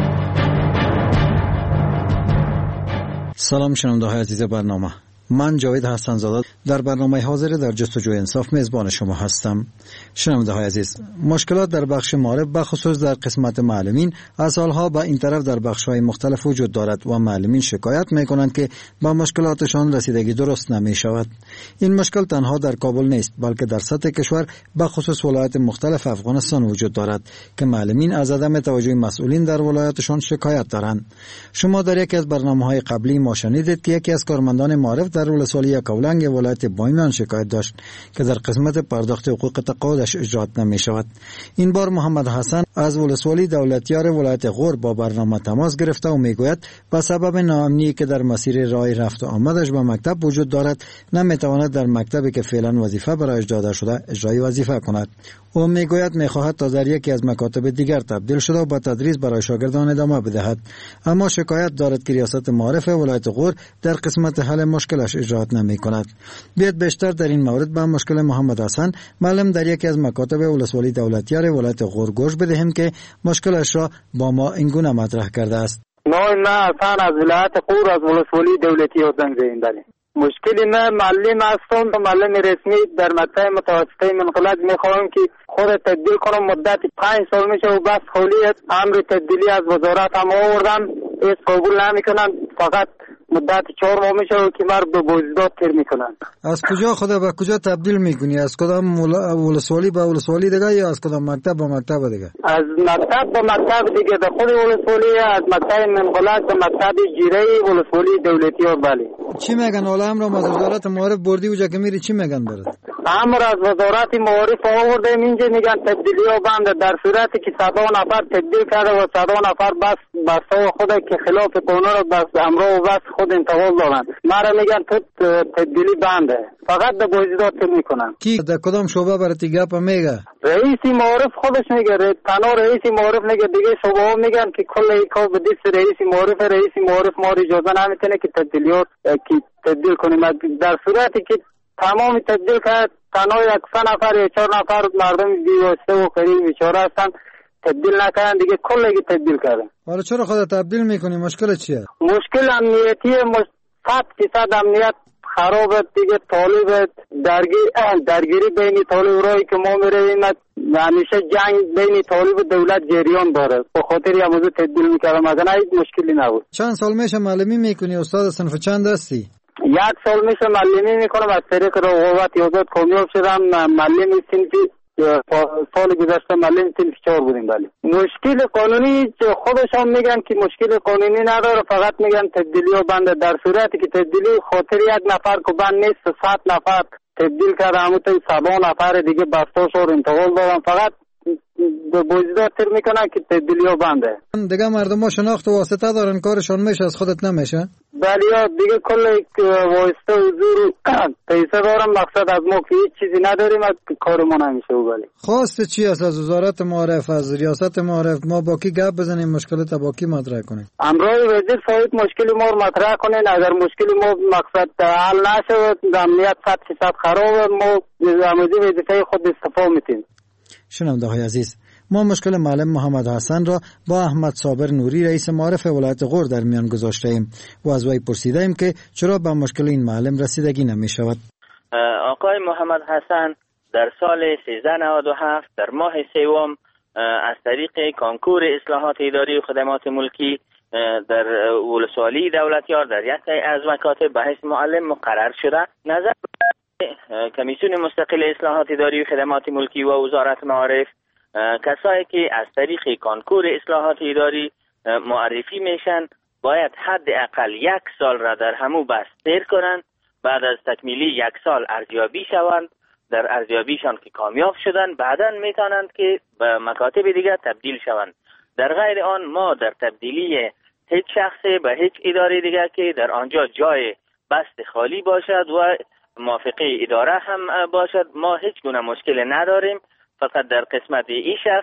سلام شنونده‌های عزیز برنامه، من جاوید حسن‌زاده در برنامه حاضر در جستجوی انصاف میزبان شما هستم. شنونده‌های عزیز، مشکلات در بخش معارف بخصوص در قسمت معلمین از سالها به این طرف در بخش‌های مختلف وجود دارد و معلمین شکایت می‌کنند که با مشکلاتشان رسیدگی درست نمی‌شود. این مشکل تنها در کابل نیست بلکه در سطح کشور بخصوص ولایات مختلف افغانستان وجود دارد که معلمین از عدم توجه مسئولین در ولایاتشان شکایت دارند. شما در یکی از برنامه‌های قبلی ما شنیدید که یکی از کارمندان معارف در ولسوالی کولنگ ولایت بامیان شکایت داشت که در قسمت پرداخت حقوق تقاعدش اجرات نمی شود. این بار محمد حسن از ولسوالی دولتیار ولایت غور با برنامه تماس گرفته و میگوید به سبب ناامنی که در مسیر راه رفت و آمدش به مکتب وجود دارد نمیتواند در مکتبی که فعلا وظیفه برایش داده شده اجرای وظیفه کند. او میگوید میخواهد تا در یکی از مکاتب دیگر تبدیل شده و با تدریس برای شاگردان ادامه بدهد، اما شکایت دارد که ریاست معارف ولایت غور در قسمت حل مشکلش اجرات نمی کند. بیاید بیشتر در این مورد به مشکل محمد حسن معلم در یکی از مکاتب ولسوالی دولتیار ولایت غور گوش بدهیم که مشکلش را با ما اینگونه مطرح کرده است. من حسن از ولایت غور از ولسوالی دولتیار زنگ زدم. مشکلی نه معلم هستم، معلم رسمی در مدرسه متوسطه منقلج میخواهم که خود تبدیل کنم. مدت 5 سال میشه و بس خالیت امر تبدیلی از وزارت هم آوردن، ایس قبول نمیکنن. فقط مدت 4 ماه میشه که مرد به بازداد تیر میکنن. از کجا خدا به کجا تبدیل میکنی؟ از کدام ولسوالی به ولسوالی دیگه یا از کدام مکتب به مکتب دیگه؟ از مکتب به مکتب دیگه. در خود ولسوالی از مکتب منقلج به مکتب جیره ولسوالی دولتیار. بله. چی میگن؟ حالا امر از وزارت معارف بردی اونجا که میری چی میگن برات؟ امر از وزارت معارف آوردیم اینجا میگن تبدیلی ها بنده، در صورتی که 100 نفر تبدیل کرده و 100 نفر بس خود که خلاف قانون رو بس امرو و بس خود انتقال دارن. مرا میگن تو تبدیلی بنده، فقط به بازداد میکنن. کی در کدام شعبه برات گپ میگه؟ رئیس معارف خودش میگه، تنها رئیس معارف میگه، دیگه شعبه ها میگن که کل کار به دست رئیس معارف ما اجازه نمیتونه که تبدیل کنیم. در صورتی که تمام تبدیل کرد تنها 100 نفر یا 4 نفر مردم بیواسطه و غریب بیچاره هستن تبدیل نکردن، دیگه کلی تبدیل کردن. حالا چرا خودت تبدیل میکنی؟ مشکل چیه؟ مشکل امنیتی 100% امنیت خراب دیگه. طالب درگیری بین طالب رایی که ما میریم همیشه جنگ بین طالب دولت جریان داره، به خاطر یه موضوع تبدیل میکردم، اگر نه هیچ مشکلی نبود. چند سال میشه معلمی میکنی؟ استاد صنف چند هستی؟ 1 سال میشه معلمی میکنم. از طریق رقابت یادت کامیاب شدم. معلم صنفی سال گذشته معلم صنف 4 بودیم. بله. مشکل قانونی خودشان میگن که مشکل قانونی نداره، فقط میگن تبدیلی ها بنده. در صورتی که تبدیلی خاطر 1 نفر که بند نیست، 100 نفر تبدیل کرده، همونطور 100 نفر دیگه بستاش رو انتقال دادن، فقط به بازداد تیر میکنن که تبدیلی ها بنده. دیگه مردم ها شناخت و واسطه دارن، کارشان میشه، از خودت نمیشه. بله دیگه کل واسطه حضور پیسه دارم، مقصد از ما که هیچ چیزی نداریم، از کار ما نمیشه. بله. خواسته چی است از وزارت معارف، از ریاست معارف؟ ما با کی گپ بزنیم، مشکلات با کی مطرح کنیم؟ امروز وزیر صاحب مشکل ما رو مطرح کنین. اگر مشکل ما مقصد حل نشه، امنیت 100% خراب، ما از وظیفه خود استعفا میدیم. شنونده‌های عزیز، ما مشکل معلم محمد حسن را با احمد صابر نوری رئیس معارف ولایت غور در میان گذاشته ایم و از وی پرسیده ایم که چرا به مشکل این معلم رسیدگی نمی شود. آقای محمد حسن در سال 1397 در ماه سوم از طریق کنکور اصلاحات اداری و خدمات ملکی در ولسوالی دولتیار در یکی از مکاتب به حیث معلم مقرر شده. نظر کمیسیون مستقل اصلاحات اداری و خدمات ملکی و وزارت معارف، کسایی که از طریق کنکور اصلاحات اداری معرفی میشن باید حداقل 1 سال را در همو بست سیر کنند. بعد از تکمیلی 1 سال ارزیابی شوند. در ارزیابیشان که کامیاب شدن بعداً میتونند که به مکاتب دیگر تبدیل شوند. در غیر آن ما در تبدیلی هیچ شخصی به هیچ اداره دیگر که در آنجا جای بست خالی باشد و موافقه اداره هم باشد، ما هیچ گونه مشکل نداریم. فقط در قسمت این شخص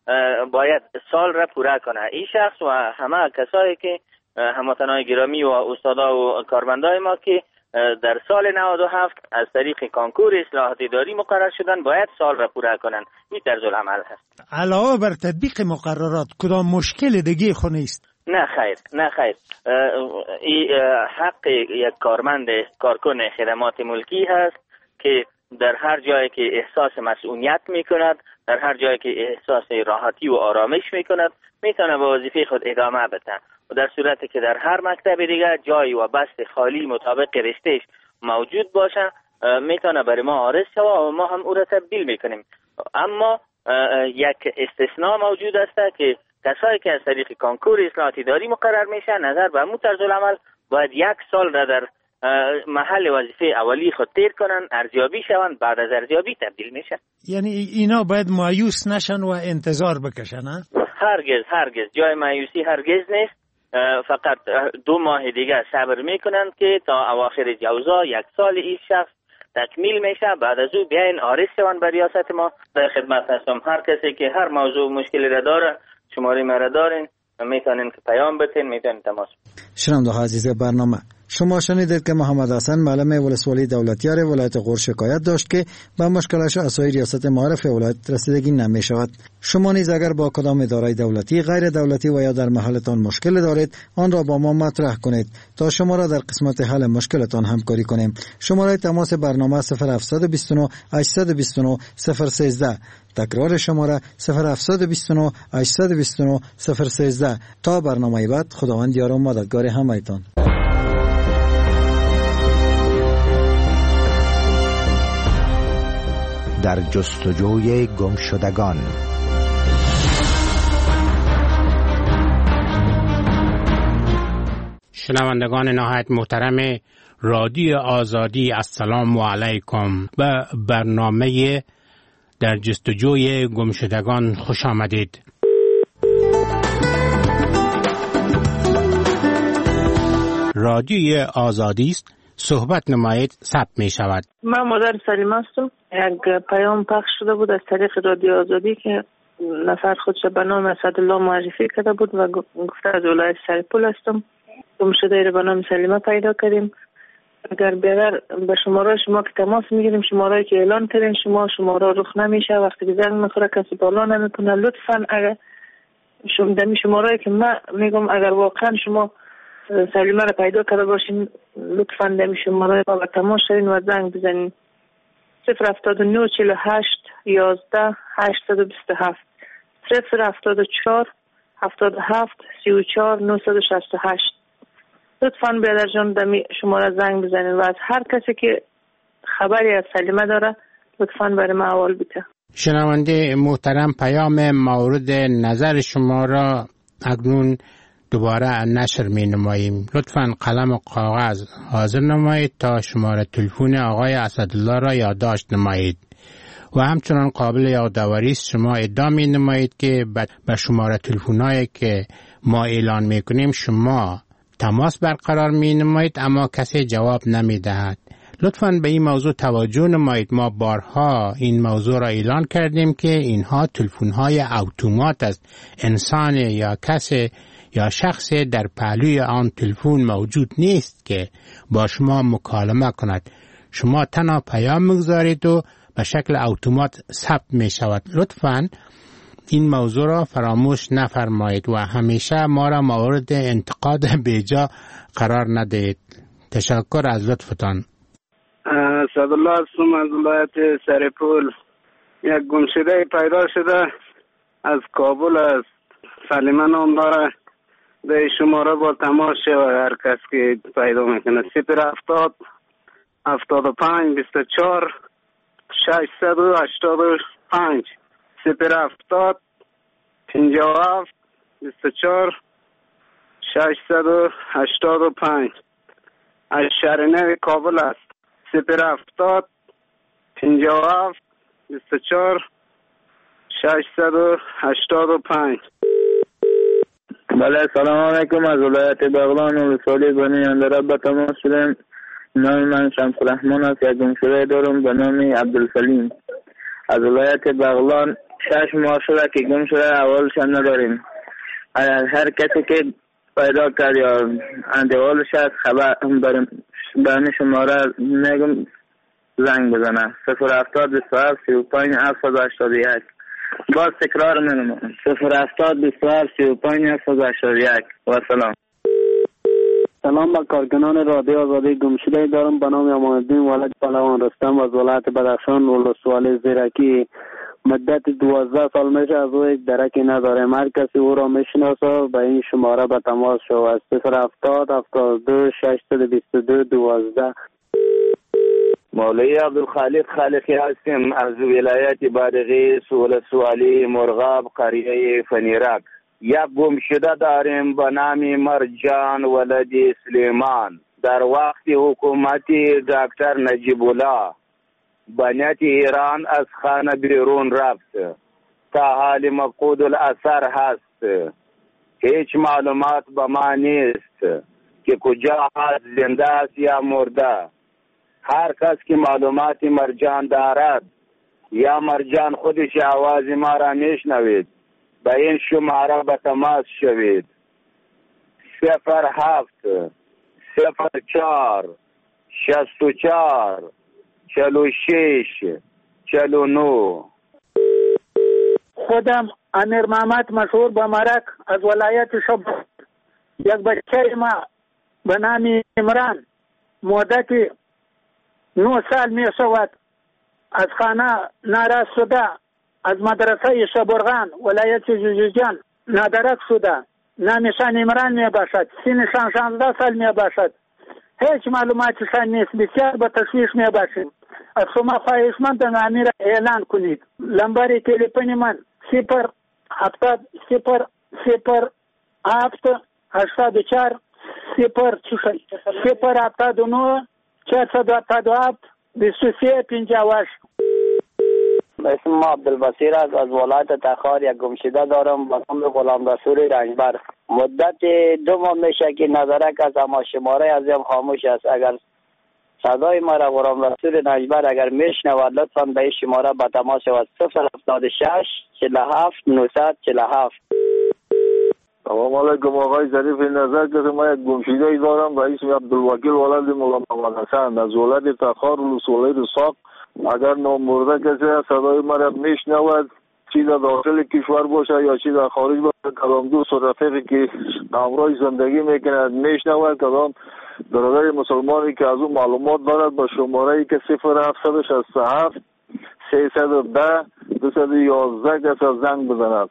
باید سال را پوره کنه. این شخص و همه کسایی که هموطنان گرامی و استادا و کارمندای ما که در سال 97 از طریق کانکور اصلاحات اداری مقرر شدن باید سال را پوره کنن. این طرز العمل هست. علاوه بر تطبیق مقررات کدام مشکل دیگه خو نیست؟ نه خیر این حق یک کارمند کارکن خدمات ملکی هست که در هر جایی که احساس مسئولیت میکند، در هر جایی که احساس راحتی و آرامش میکند میتونه به وظیفه خود ادامه بده و در صورتی که در هر مکتب دیگه جای و بست خالی مطابق رشتهش موجود باشه میتونه برای ما عارض شود و ما هم او را تبدیل میکنیم. اما یک استثناء موجود است که کسایی که از طریق کانکور اصلاحات اداری مقرر میشه نظر به همون طرز العمل باید 1 سال را در محل وظیفه اولی خود تیر کنن، ارزیابی شوند، بعد از ارزیابی تبدیل میشن. یعنی اینا باید مایوس نشن و انتظار بکشن؟ هرگز جای مایوسی هرگز نیست. فقط 2 ماه دیگه صبر میکنن که تا اواخر جوزا 1 سال این شخص تکمیل میشه. بعد از او بیاین عارض شوند به ریاست ما. در خدمت هستم. هر کسی که هر موضوع مشکلی را داره شماره مرا دارین، میتونین که پیام بتین، میتونین تماس. شنونده عزیز برنامه، شما شنیدید که محمد حسن معلم ولسوالی دولتیار ولایت غور شکایت داشت که به مشکلش اسای ریاست معارف ولایت رسیدگی نمی شود. شما نیز اگر با کدام اداره دولتی، غیر دولتی و یا در محلتان مشکل دارید آن را با ما مطرح کنید تا شما را در قسمت حل مشکلتان همکاری کنیم. شماره تماس برنامه 0729 829 013. تکرار شماره 0729 829 013. تا برنامه بعد، خداوند یار و مددگار همه‌تان. در جستجوی گمشدگان. شنوندگان نهایت محترم رادیو آزادی، السلام علیکم. به برنامه در جستجوی گمشدگان خوش آمدید. رادیو آزادی است، صحبت نمایید، ثبت می شود. من مادر سلیمه هستم. یک پیام پخش شده بود از طریق رادیو آزادی که نفر خودش به نام اسدالله معرفی کرده بود و گفته از ولایت سرپول هستم. گمشده را به نام سلیمه پیدا کردیم. اگر به شماره شما که تماس میگیریم، شماره که اعلان کردین شماره رخ نمیشه، وقتی که زنگ میخوره کسی بالا نمیکنه. لطفا اگر دمی شماره که من میگم اگر واقعا شما سلیمه را پیدا کرده باشین، لطفا دمی شماره با تماس شدین و زنگ بزنین. 079 48 11 827 074 77 34 968. لطفاً برادر جان دمی شماره زنگ بزنین و از هر کسی که خبری از سلیمه داره لطفاً برای ما احوال بده. شنونده محترم، پیام مورد نظر شما را اکنون دوباره نشر می نماییم. لطفاً قلم و کاغذ حاضر نمایید تا شماره تلفن آقای اسدالله را یادداشت نمایید و همچنان قابل یادآوری است شما ادعا می نمایید که به شماره تلفن‌هایی که ما اعلان می کنیم شما تماس برقرار می نمایید اما کسی جواب نمی دهد. لطفاً به این موضوع توجه نمایید. ما بارها این موضوع را اعلان کردیم که اینها تلفن‌های اتومات است. انسان یا کسی یا شخص در پهلوی آن تلفن موجود نیست که با شما مکالمه کند. شما تنها پیام میگذارید و به شکل اتومات ثبت می شود. لطفاً این موضوع را فراموش نفرمایید و همیشه ما را مورد انتقاد بیجا قرار ندهید. تشکر از لطفتان. اسدالله هستم از ولایت سرپول. یک گمشده پیدا شده از کابل است. سلیمه نام داره. به شماره با تماس شود هر کس که پیدا میکنه. 070 75 24 685 070 57 24 685. از شهر نو کابل است. 070 57 24 685. بله، سلام علیکم. از ولایت بغلان ولسوالی بنی اندراب به تماس شدیم. نام من شمس الرحمن است. یک گمشده دارم به نام عبدالسلیم. از ولایت بغلان 6 ماه شده که گم شده، اولش هم نداریم. هر کسی که پیدا کرد یا اندوالش هست خبر برای شماره میگم زنگ بزنه 070 27 35 781. باز تکرار میکنم 070 27 35 781. و سلام. سلام به کارکنان رادیو آزادی. گمشده دارم به نام امان‌الدین ولد پهلوان رستم از ولایت بدخشان ولسوالی زیرکی. مدت 12 سال میشه از او یک درکی نداریم. هر کسی او را میشناسه به این شماره به تماس شود 070 72 622 12. مولوی عبدالخالق خالقی هستیم از ولایت بادغیس ولسوالی مرغاب قریه فنیرک. یک گمشده داریم به نام مرجان ولد سلیمان. در وقت حکومتی دکتر نجیب الله به نیت ایران از خانه بیرون رفت. تا حال مفقود الاثر هست. هیچ معلومات به ما نیست که کجا هست، زنده است یا مرده. هر کس که معلومات مرجان دارد یا مرجان خودش آواز ما را میشنوید به این شماره به تماس شوید 07 04 64 46 49. خودم امیر محمد مشهور به مرک از ولایت شبرغان. یک بچه ما به نام عمران مدت 9 سال می شود از خانه ناراض شده، از مدرسه شبرغان ولایت جوزجان نادرک شده. نامشان عمران می باشد، سنشان 16 سال می باشد. هیچ معلوماتشان نیست. بسیار به تشویش می باشیم. از شما خواهشمندم امیر اعلان کنید. لمبر تلفن من 0 70 0 0 7 84 0 79 477 23 58. اسم ما عبدالبصیر است از ولایت تخار. یک گمشده دارم به نام غلام رسول رنجبر. مدت 2 ماه میشه که نظرک از اما شماره ازم خاموش است. اگر صدای ما را غلام رسول رنجبر اگر میشنود لطفا به این شماره به تماس شود 076 47 947. سلام علیکم آقای ظریف نظر که ما یک گمشده دارم به اسم عبدالوکیل ولد مولا محمد حسن از ولایت تخار ولسوالی رساق. اگر نامرده کسی صدای ما را میشنود چی در داخل کشور باشه یا چی در خارج باشه، کدام دوست و رفیقی که همراه زندگی میکند میشنود، کدام برادر مسلمانی که از اون معلومات دارد به شماره که 0767 310 211 کس زنگ بزند.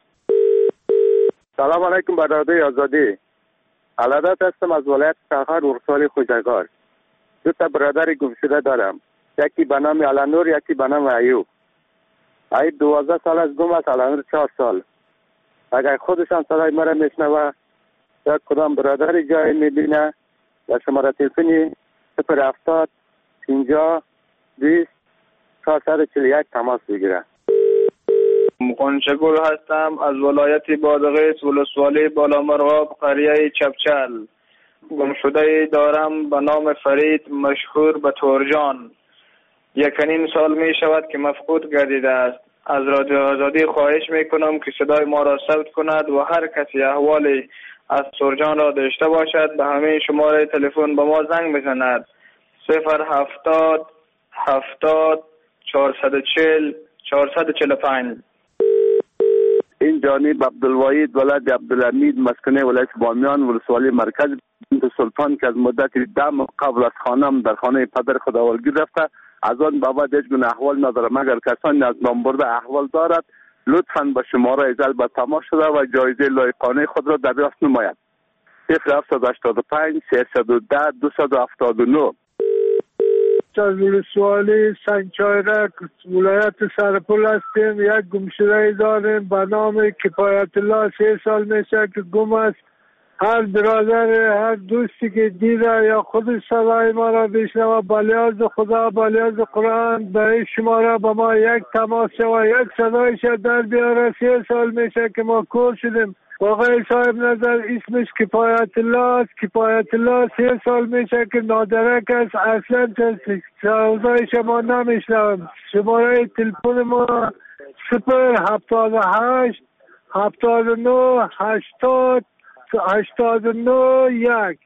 سلام علیکم برادر آزادی. علادت هستم از ولایت تخار ولسوالی خوزگار. 2 تا برادر گمشده دارم، یکی به نام علانور یکی به نام ایوب. ایوب 12 سال از گم است، علانور 4 سال. اگر خودشان صدای مرا میشنوه یا کدام برادر جای میبینه یا شماره تلفنی 070 50 20 441 تماس بگیره. مقنشگل هستم از ولایت بادغیس ولسوالی بالا مرغاب قریه چپچل. گمشده دارم به نام فرید مشهور به تورجان. 1.5 سال می شود که مفقود گردیده است. از رادیو آزادی خواهش می کنم که صدای ما را ثبت کند و هر کسی احوالی از تورجان را داشته باشد به همین شماره تلفن به ما زنگ بزند 070 70 440 445. این جانب عبدالوحید ولد عبدالحمید مسکن ولایت بامیان ولسوالی مرکز سلطان که از مدت 10 ماه قبل از خانم در خانه پدر خداوندگیر رفته، از آن بابت هیچ گونه احوال ندارم. اگر کسانی از نام برده احوال دارد لطفاً به شماره ازل به تماس شده و جایزه لایقانه خود را دریافت نماید 0785 310 279. از ولسوالی سنگچایرک ولایت سرپل هستیم. یک گمشده داریم به نام کفایت الله. 3 سال میشه که گم است. هر برادر هر دوستی که دیده یا خود صدای ما را بشنوه به لحاظ خدا به لحاظ قرآن به این شماره به ما یک تماس شوه، یک صدایش در بیاره. 3 سال میشه که ما کور شدیم. آقای صاحب نظر اسمش کفایت الله است. کفایت الله 3 سال میشه که نادرک است. اصلا صدایش ما نمیشنوم. شماره تلفن ما 078 79 80 89 1.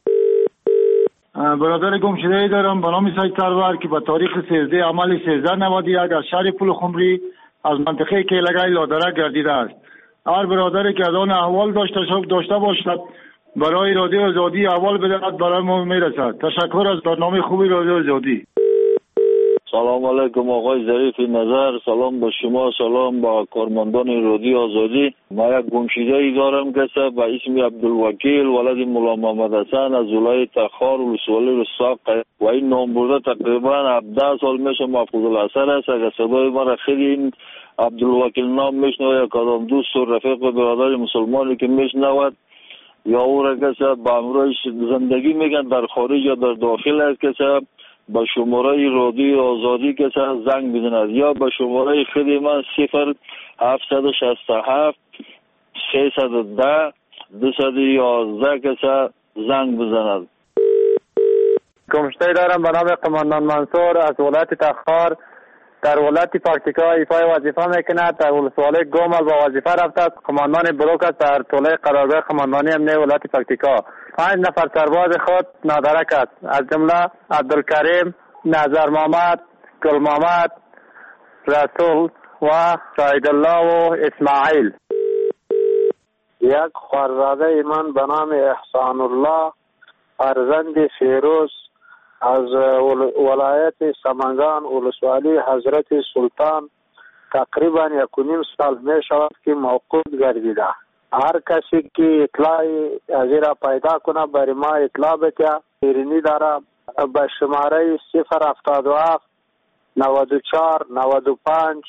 برادر گمشده‌ای دارم به نام سید سرور که به تاریخ 13 عمل 1391 از شهر پول خمری از منطقه کیلگای لادرک گردیده است. هر برادری که از آن احوال داشته باشد برای رادیو آزادی احوال بدهد برای ما میرسد. تشکر از برنامه خوبی رادیو آزادی. سلام علیکم آقای ظریف نظر، سلام با شما، سلام با کارمندان رادیو آزادی. ما یک گمشده‌ای دارم که به اسم عبدالوکیل ولد مولا محمد حسن از ولایت تخار ولسوالی رساق و این نام برده تقریبا 17 سال میشه محفوظ الحسن است. اگر صدای ما را خیلی این عبدالوکیل نام میشنوه یا کدام دوست و رفیق و برادر مسلمانی که میشنود یا او را که به امروز زندگی میگن در خارج یا در داخل است که با شماره رادیو آزادی که زنگ بزند یا با شماره خودی من 0767 310 211 که زنگ بزند. گمشده دارم به نام قماندان منصور از ولایت تخار در ولایت پکتیکا ایفای وظیفه میکند. در ولسوالی گومل با وظیفه رفته است. قماندان بلوک است در طوله قرارگاه قماندانی امنیه ولایت پکتیکا. 5 نفر سرباز خود نادرک است، از جمله عبدالکریم، نظر محمد، گل محمد، رسول و سعید الله و اسماعیل. یک خواهرزاده من به نام احسان الله فرزند فیروز از ولایت سمنگان ولسوالی حضرت سلطان تقریبا 1.5 سال می شود که موقوف گردیده. هر کسی که اطلاعی از را پیدا کنه برای ما اطلاع بده. ایرانی داره به شماره 077 94 95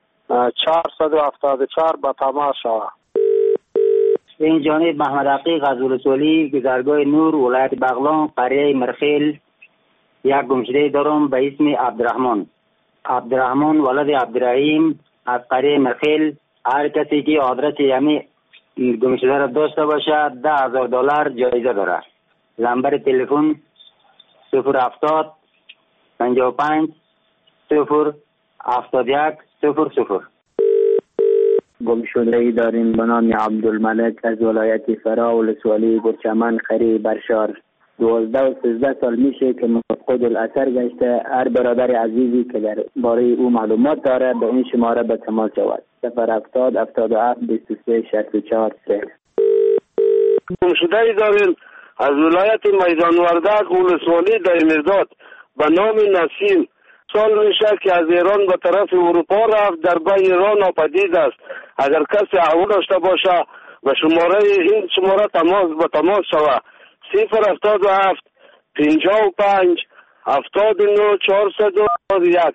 474 به تماس شود. این جانب محمد عقیق از ولسوالی گذرگاه نور ولایت بغلان قریه مرخیل یک گمشده دارم به اسم عبدالرحمن ولد عبدالرحیم از قریه مرخیل. هر کسی که آدرس یمی گمشده را داشته باشد $10,000 جایزه داره. نمبر تلفن 070 55 0 71 00. گمشده‌ای داریم به نام عبدالملک از ولایت فرا ولسوالی برچمن قریه برشار. 12 و 13 سال میشه که مفقود الاثر گشته. هر برادر عزیزی که در باره او معلومات داره به این شماره به تماس شود. 070 77 23 64 3. گمشده‌ای داریم از ولایت میدان وردک ولسوالی در مرداد به نام نسیم. سال میشه که از ایران به طرف اروپا رفت، در بین ایران ناپدید است. اگر کسی احوال داشته باشه به شماره این شماره به تماس شود. 077 55 79 401.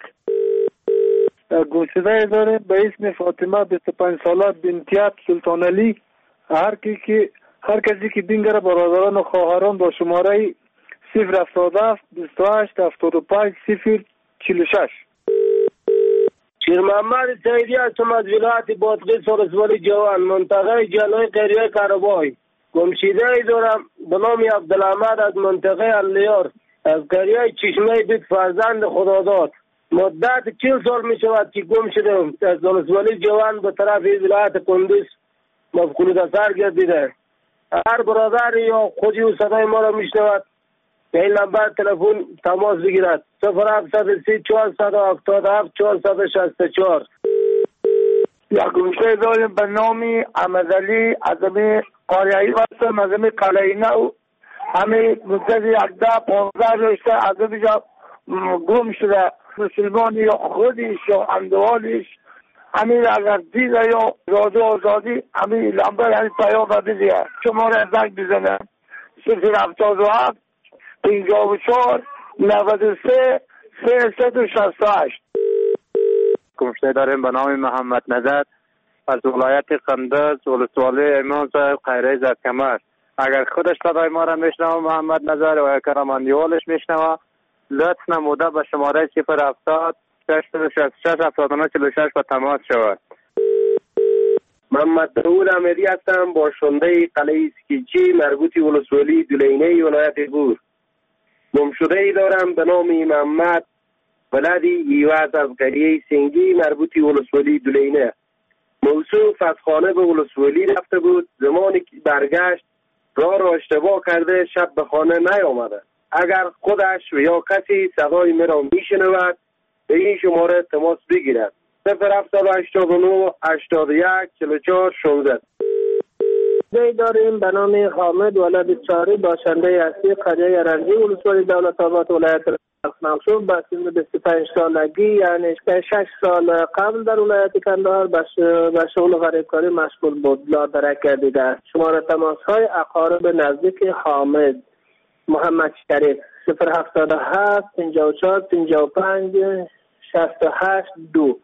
گمشده داریم به اسم فاطمه 25 ساله بنتیات سلطان علی. هر کسی که بینگره برادران و خواهران با شماره 077 28 75 046. شیر محمد سیدی هستم از ولایت بادغیس ولسوالی جوان منطقه جلوی قریه کربای. گمشده‌ای دارم به نام عبدالحمد از منطقه الیار از قریه چشمه بیت فرزند خداداد. مدت 40 سال می شود که گم شدم. از ولسوالی جوان به طرف ولایت کندوز مفقود اثر گردیده. هر برادر یا خودی و صدای ما را می شنود به این نمبر تلفن تماس بگیرد. 0734 477 464. یک گمشده داریم به نام احمدعلی از امی قاریایی هستم از امی قلعه نو. همه مدت 15 رشته از امی جا گم شده. مسلمان یا خودش یا اندوالش همین اگر دیده یا رادیو آزادی همین لمبر همین پیام را بزیه شماره زنگ بزنه 077 54 93 368. گمشده داریم به نام محمد نظر از ولایت قندز ولسوالی امام صاحب قریه زدکمر. اگر خودش صدای ما را میشنوه محمد نظر و کرماندیوالش میشنوه لطف نموده به شماره 070 666 79 46 به تماس شود. محمد داود احمدی هستم باشنده قلعه اسکیچی مربوط ولسوالی دولینه ولایت بور. گمشده‌ای دارم به نام محمد بلدی ایواز از قریه سنگی مربوطی ولسوالی دولینه. موصوف از خانه به ولسوالی رفته بود. زمانی که برگشت راه را اشتباه کرده، شب به خانه نیامده. اگر خودش و یا کسی صدای مرا میشنود به این شماره تماس بگیرد. 0789 81 44 16. داریم به نام حامد ولد چاری، باشنده اصلی قریه رنجی ولسوالی دولت آباد ولایت منصور. به سن 25 سالگی یعنی 6 سال قبل در ولایت کندهار به شغل غریبکاری مشغول بود. لادرک گردیده است. شماره تماس های اقارب نزدیک حامد محمد شریف 077 54 55 68 2.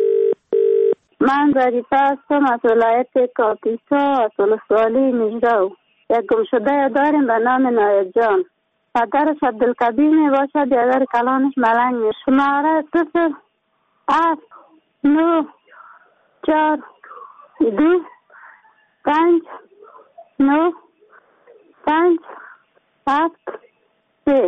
من ظریفه هستم از ولایت کاپیسا از ولسوالی مجرو. یک گمشده داریم به نام نایب جان. پدرش عبدالکبیر می باشد، بیادر کلانش ملنگ می. شماره 0 9 4 2 5 9 5 7 3.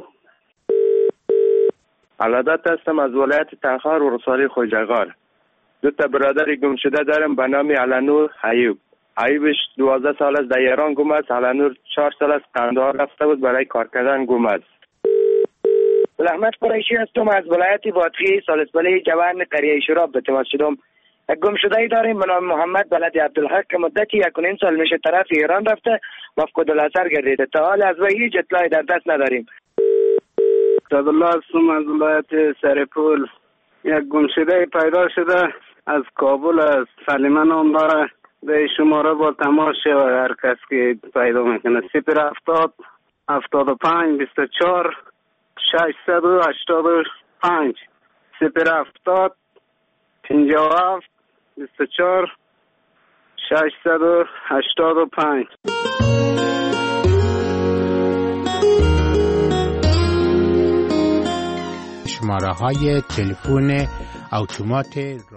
علادت هستم از ولایت تخار و رسالی خوجگار. دو تا برادر گم شده دارم به نام علنور ایوب. ایوبش 12 سال است در ایران گم است. علنور 4 سال است قندهار رفته بود برای کار کردن گم است. احمد قریشی هستم از ولایت بادغیس سالسبله جوان قریه شراب به تماس شدم. یک گم شده داریم به نام محمد بلد عبدالحق که مدتی 1.5 سال میشه طرف ایران رفته مفقود الاثر گردیده. تا حال از وی هیچ اطلاعی در دست نداریم. عبدالله هستم از ولایت سرپول. یک گمشده پیدا شده از کابل از سلیمه نام داره. به شماره با تماس شود هر کس که پیدا میکنه. 070 75 24 685 070 57 24 685. شماره های تلفن اتومات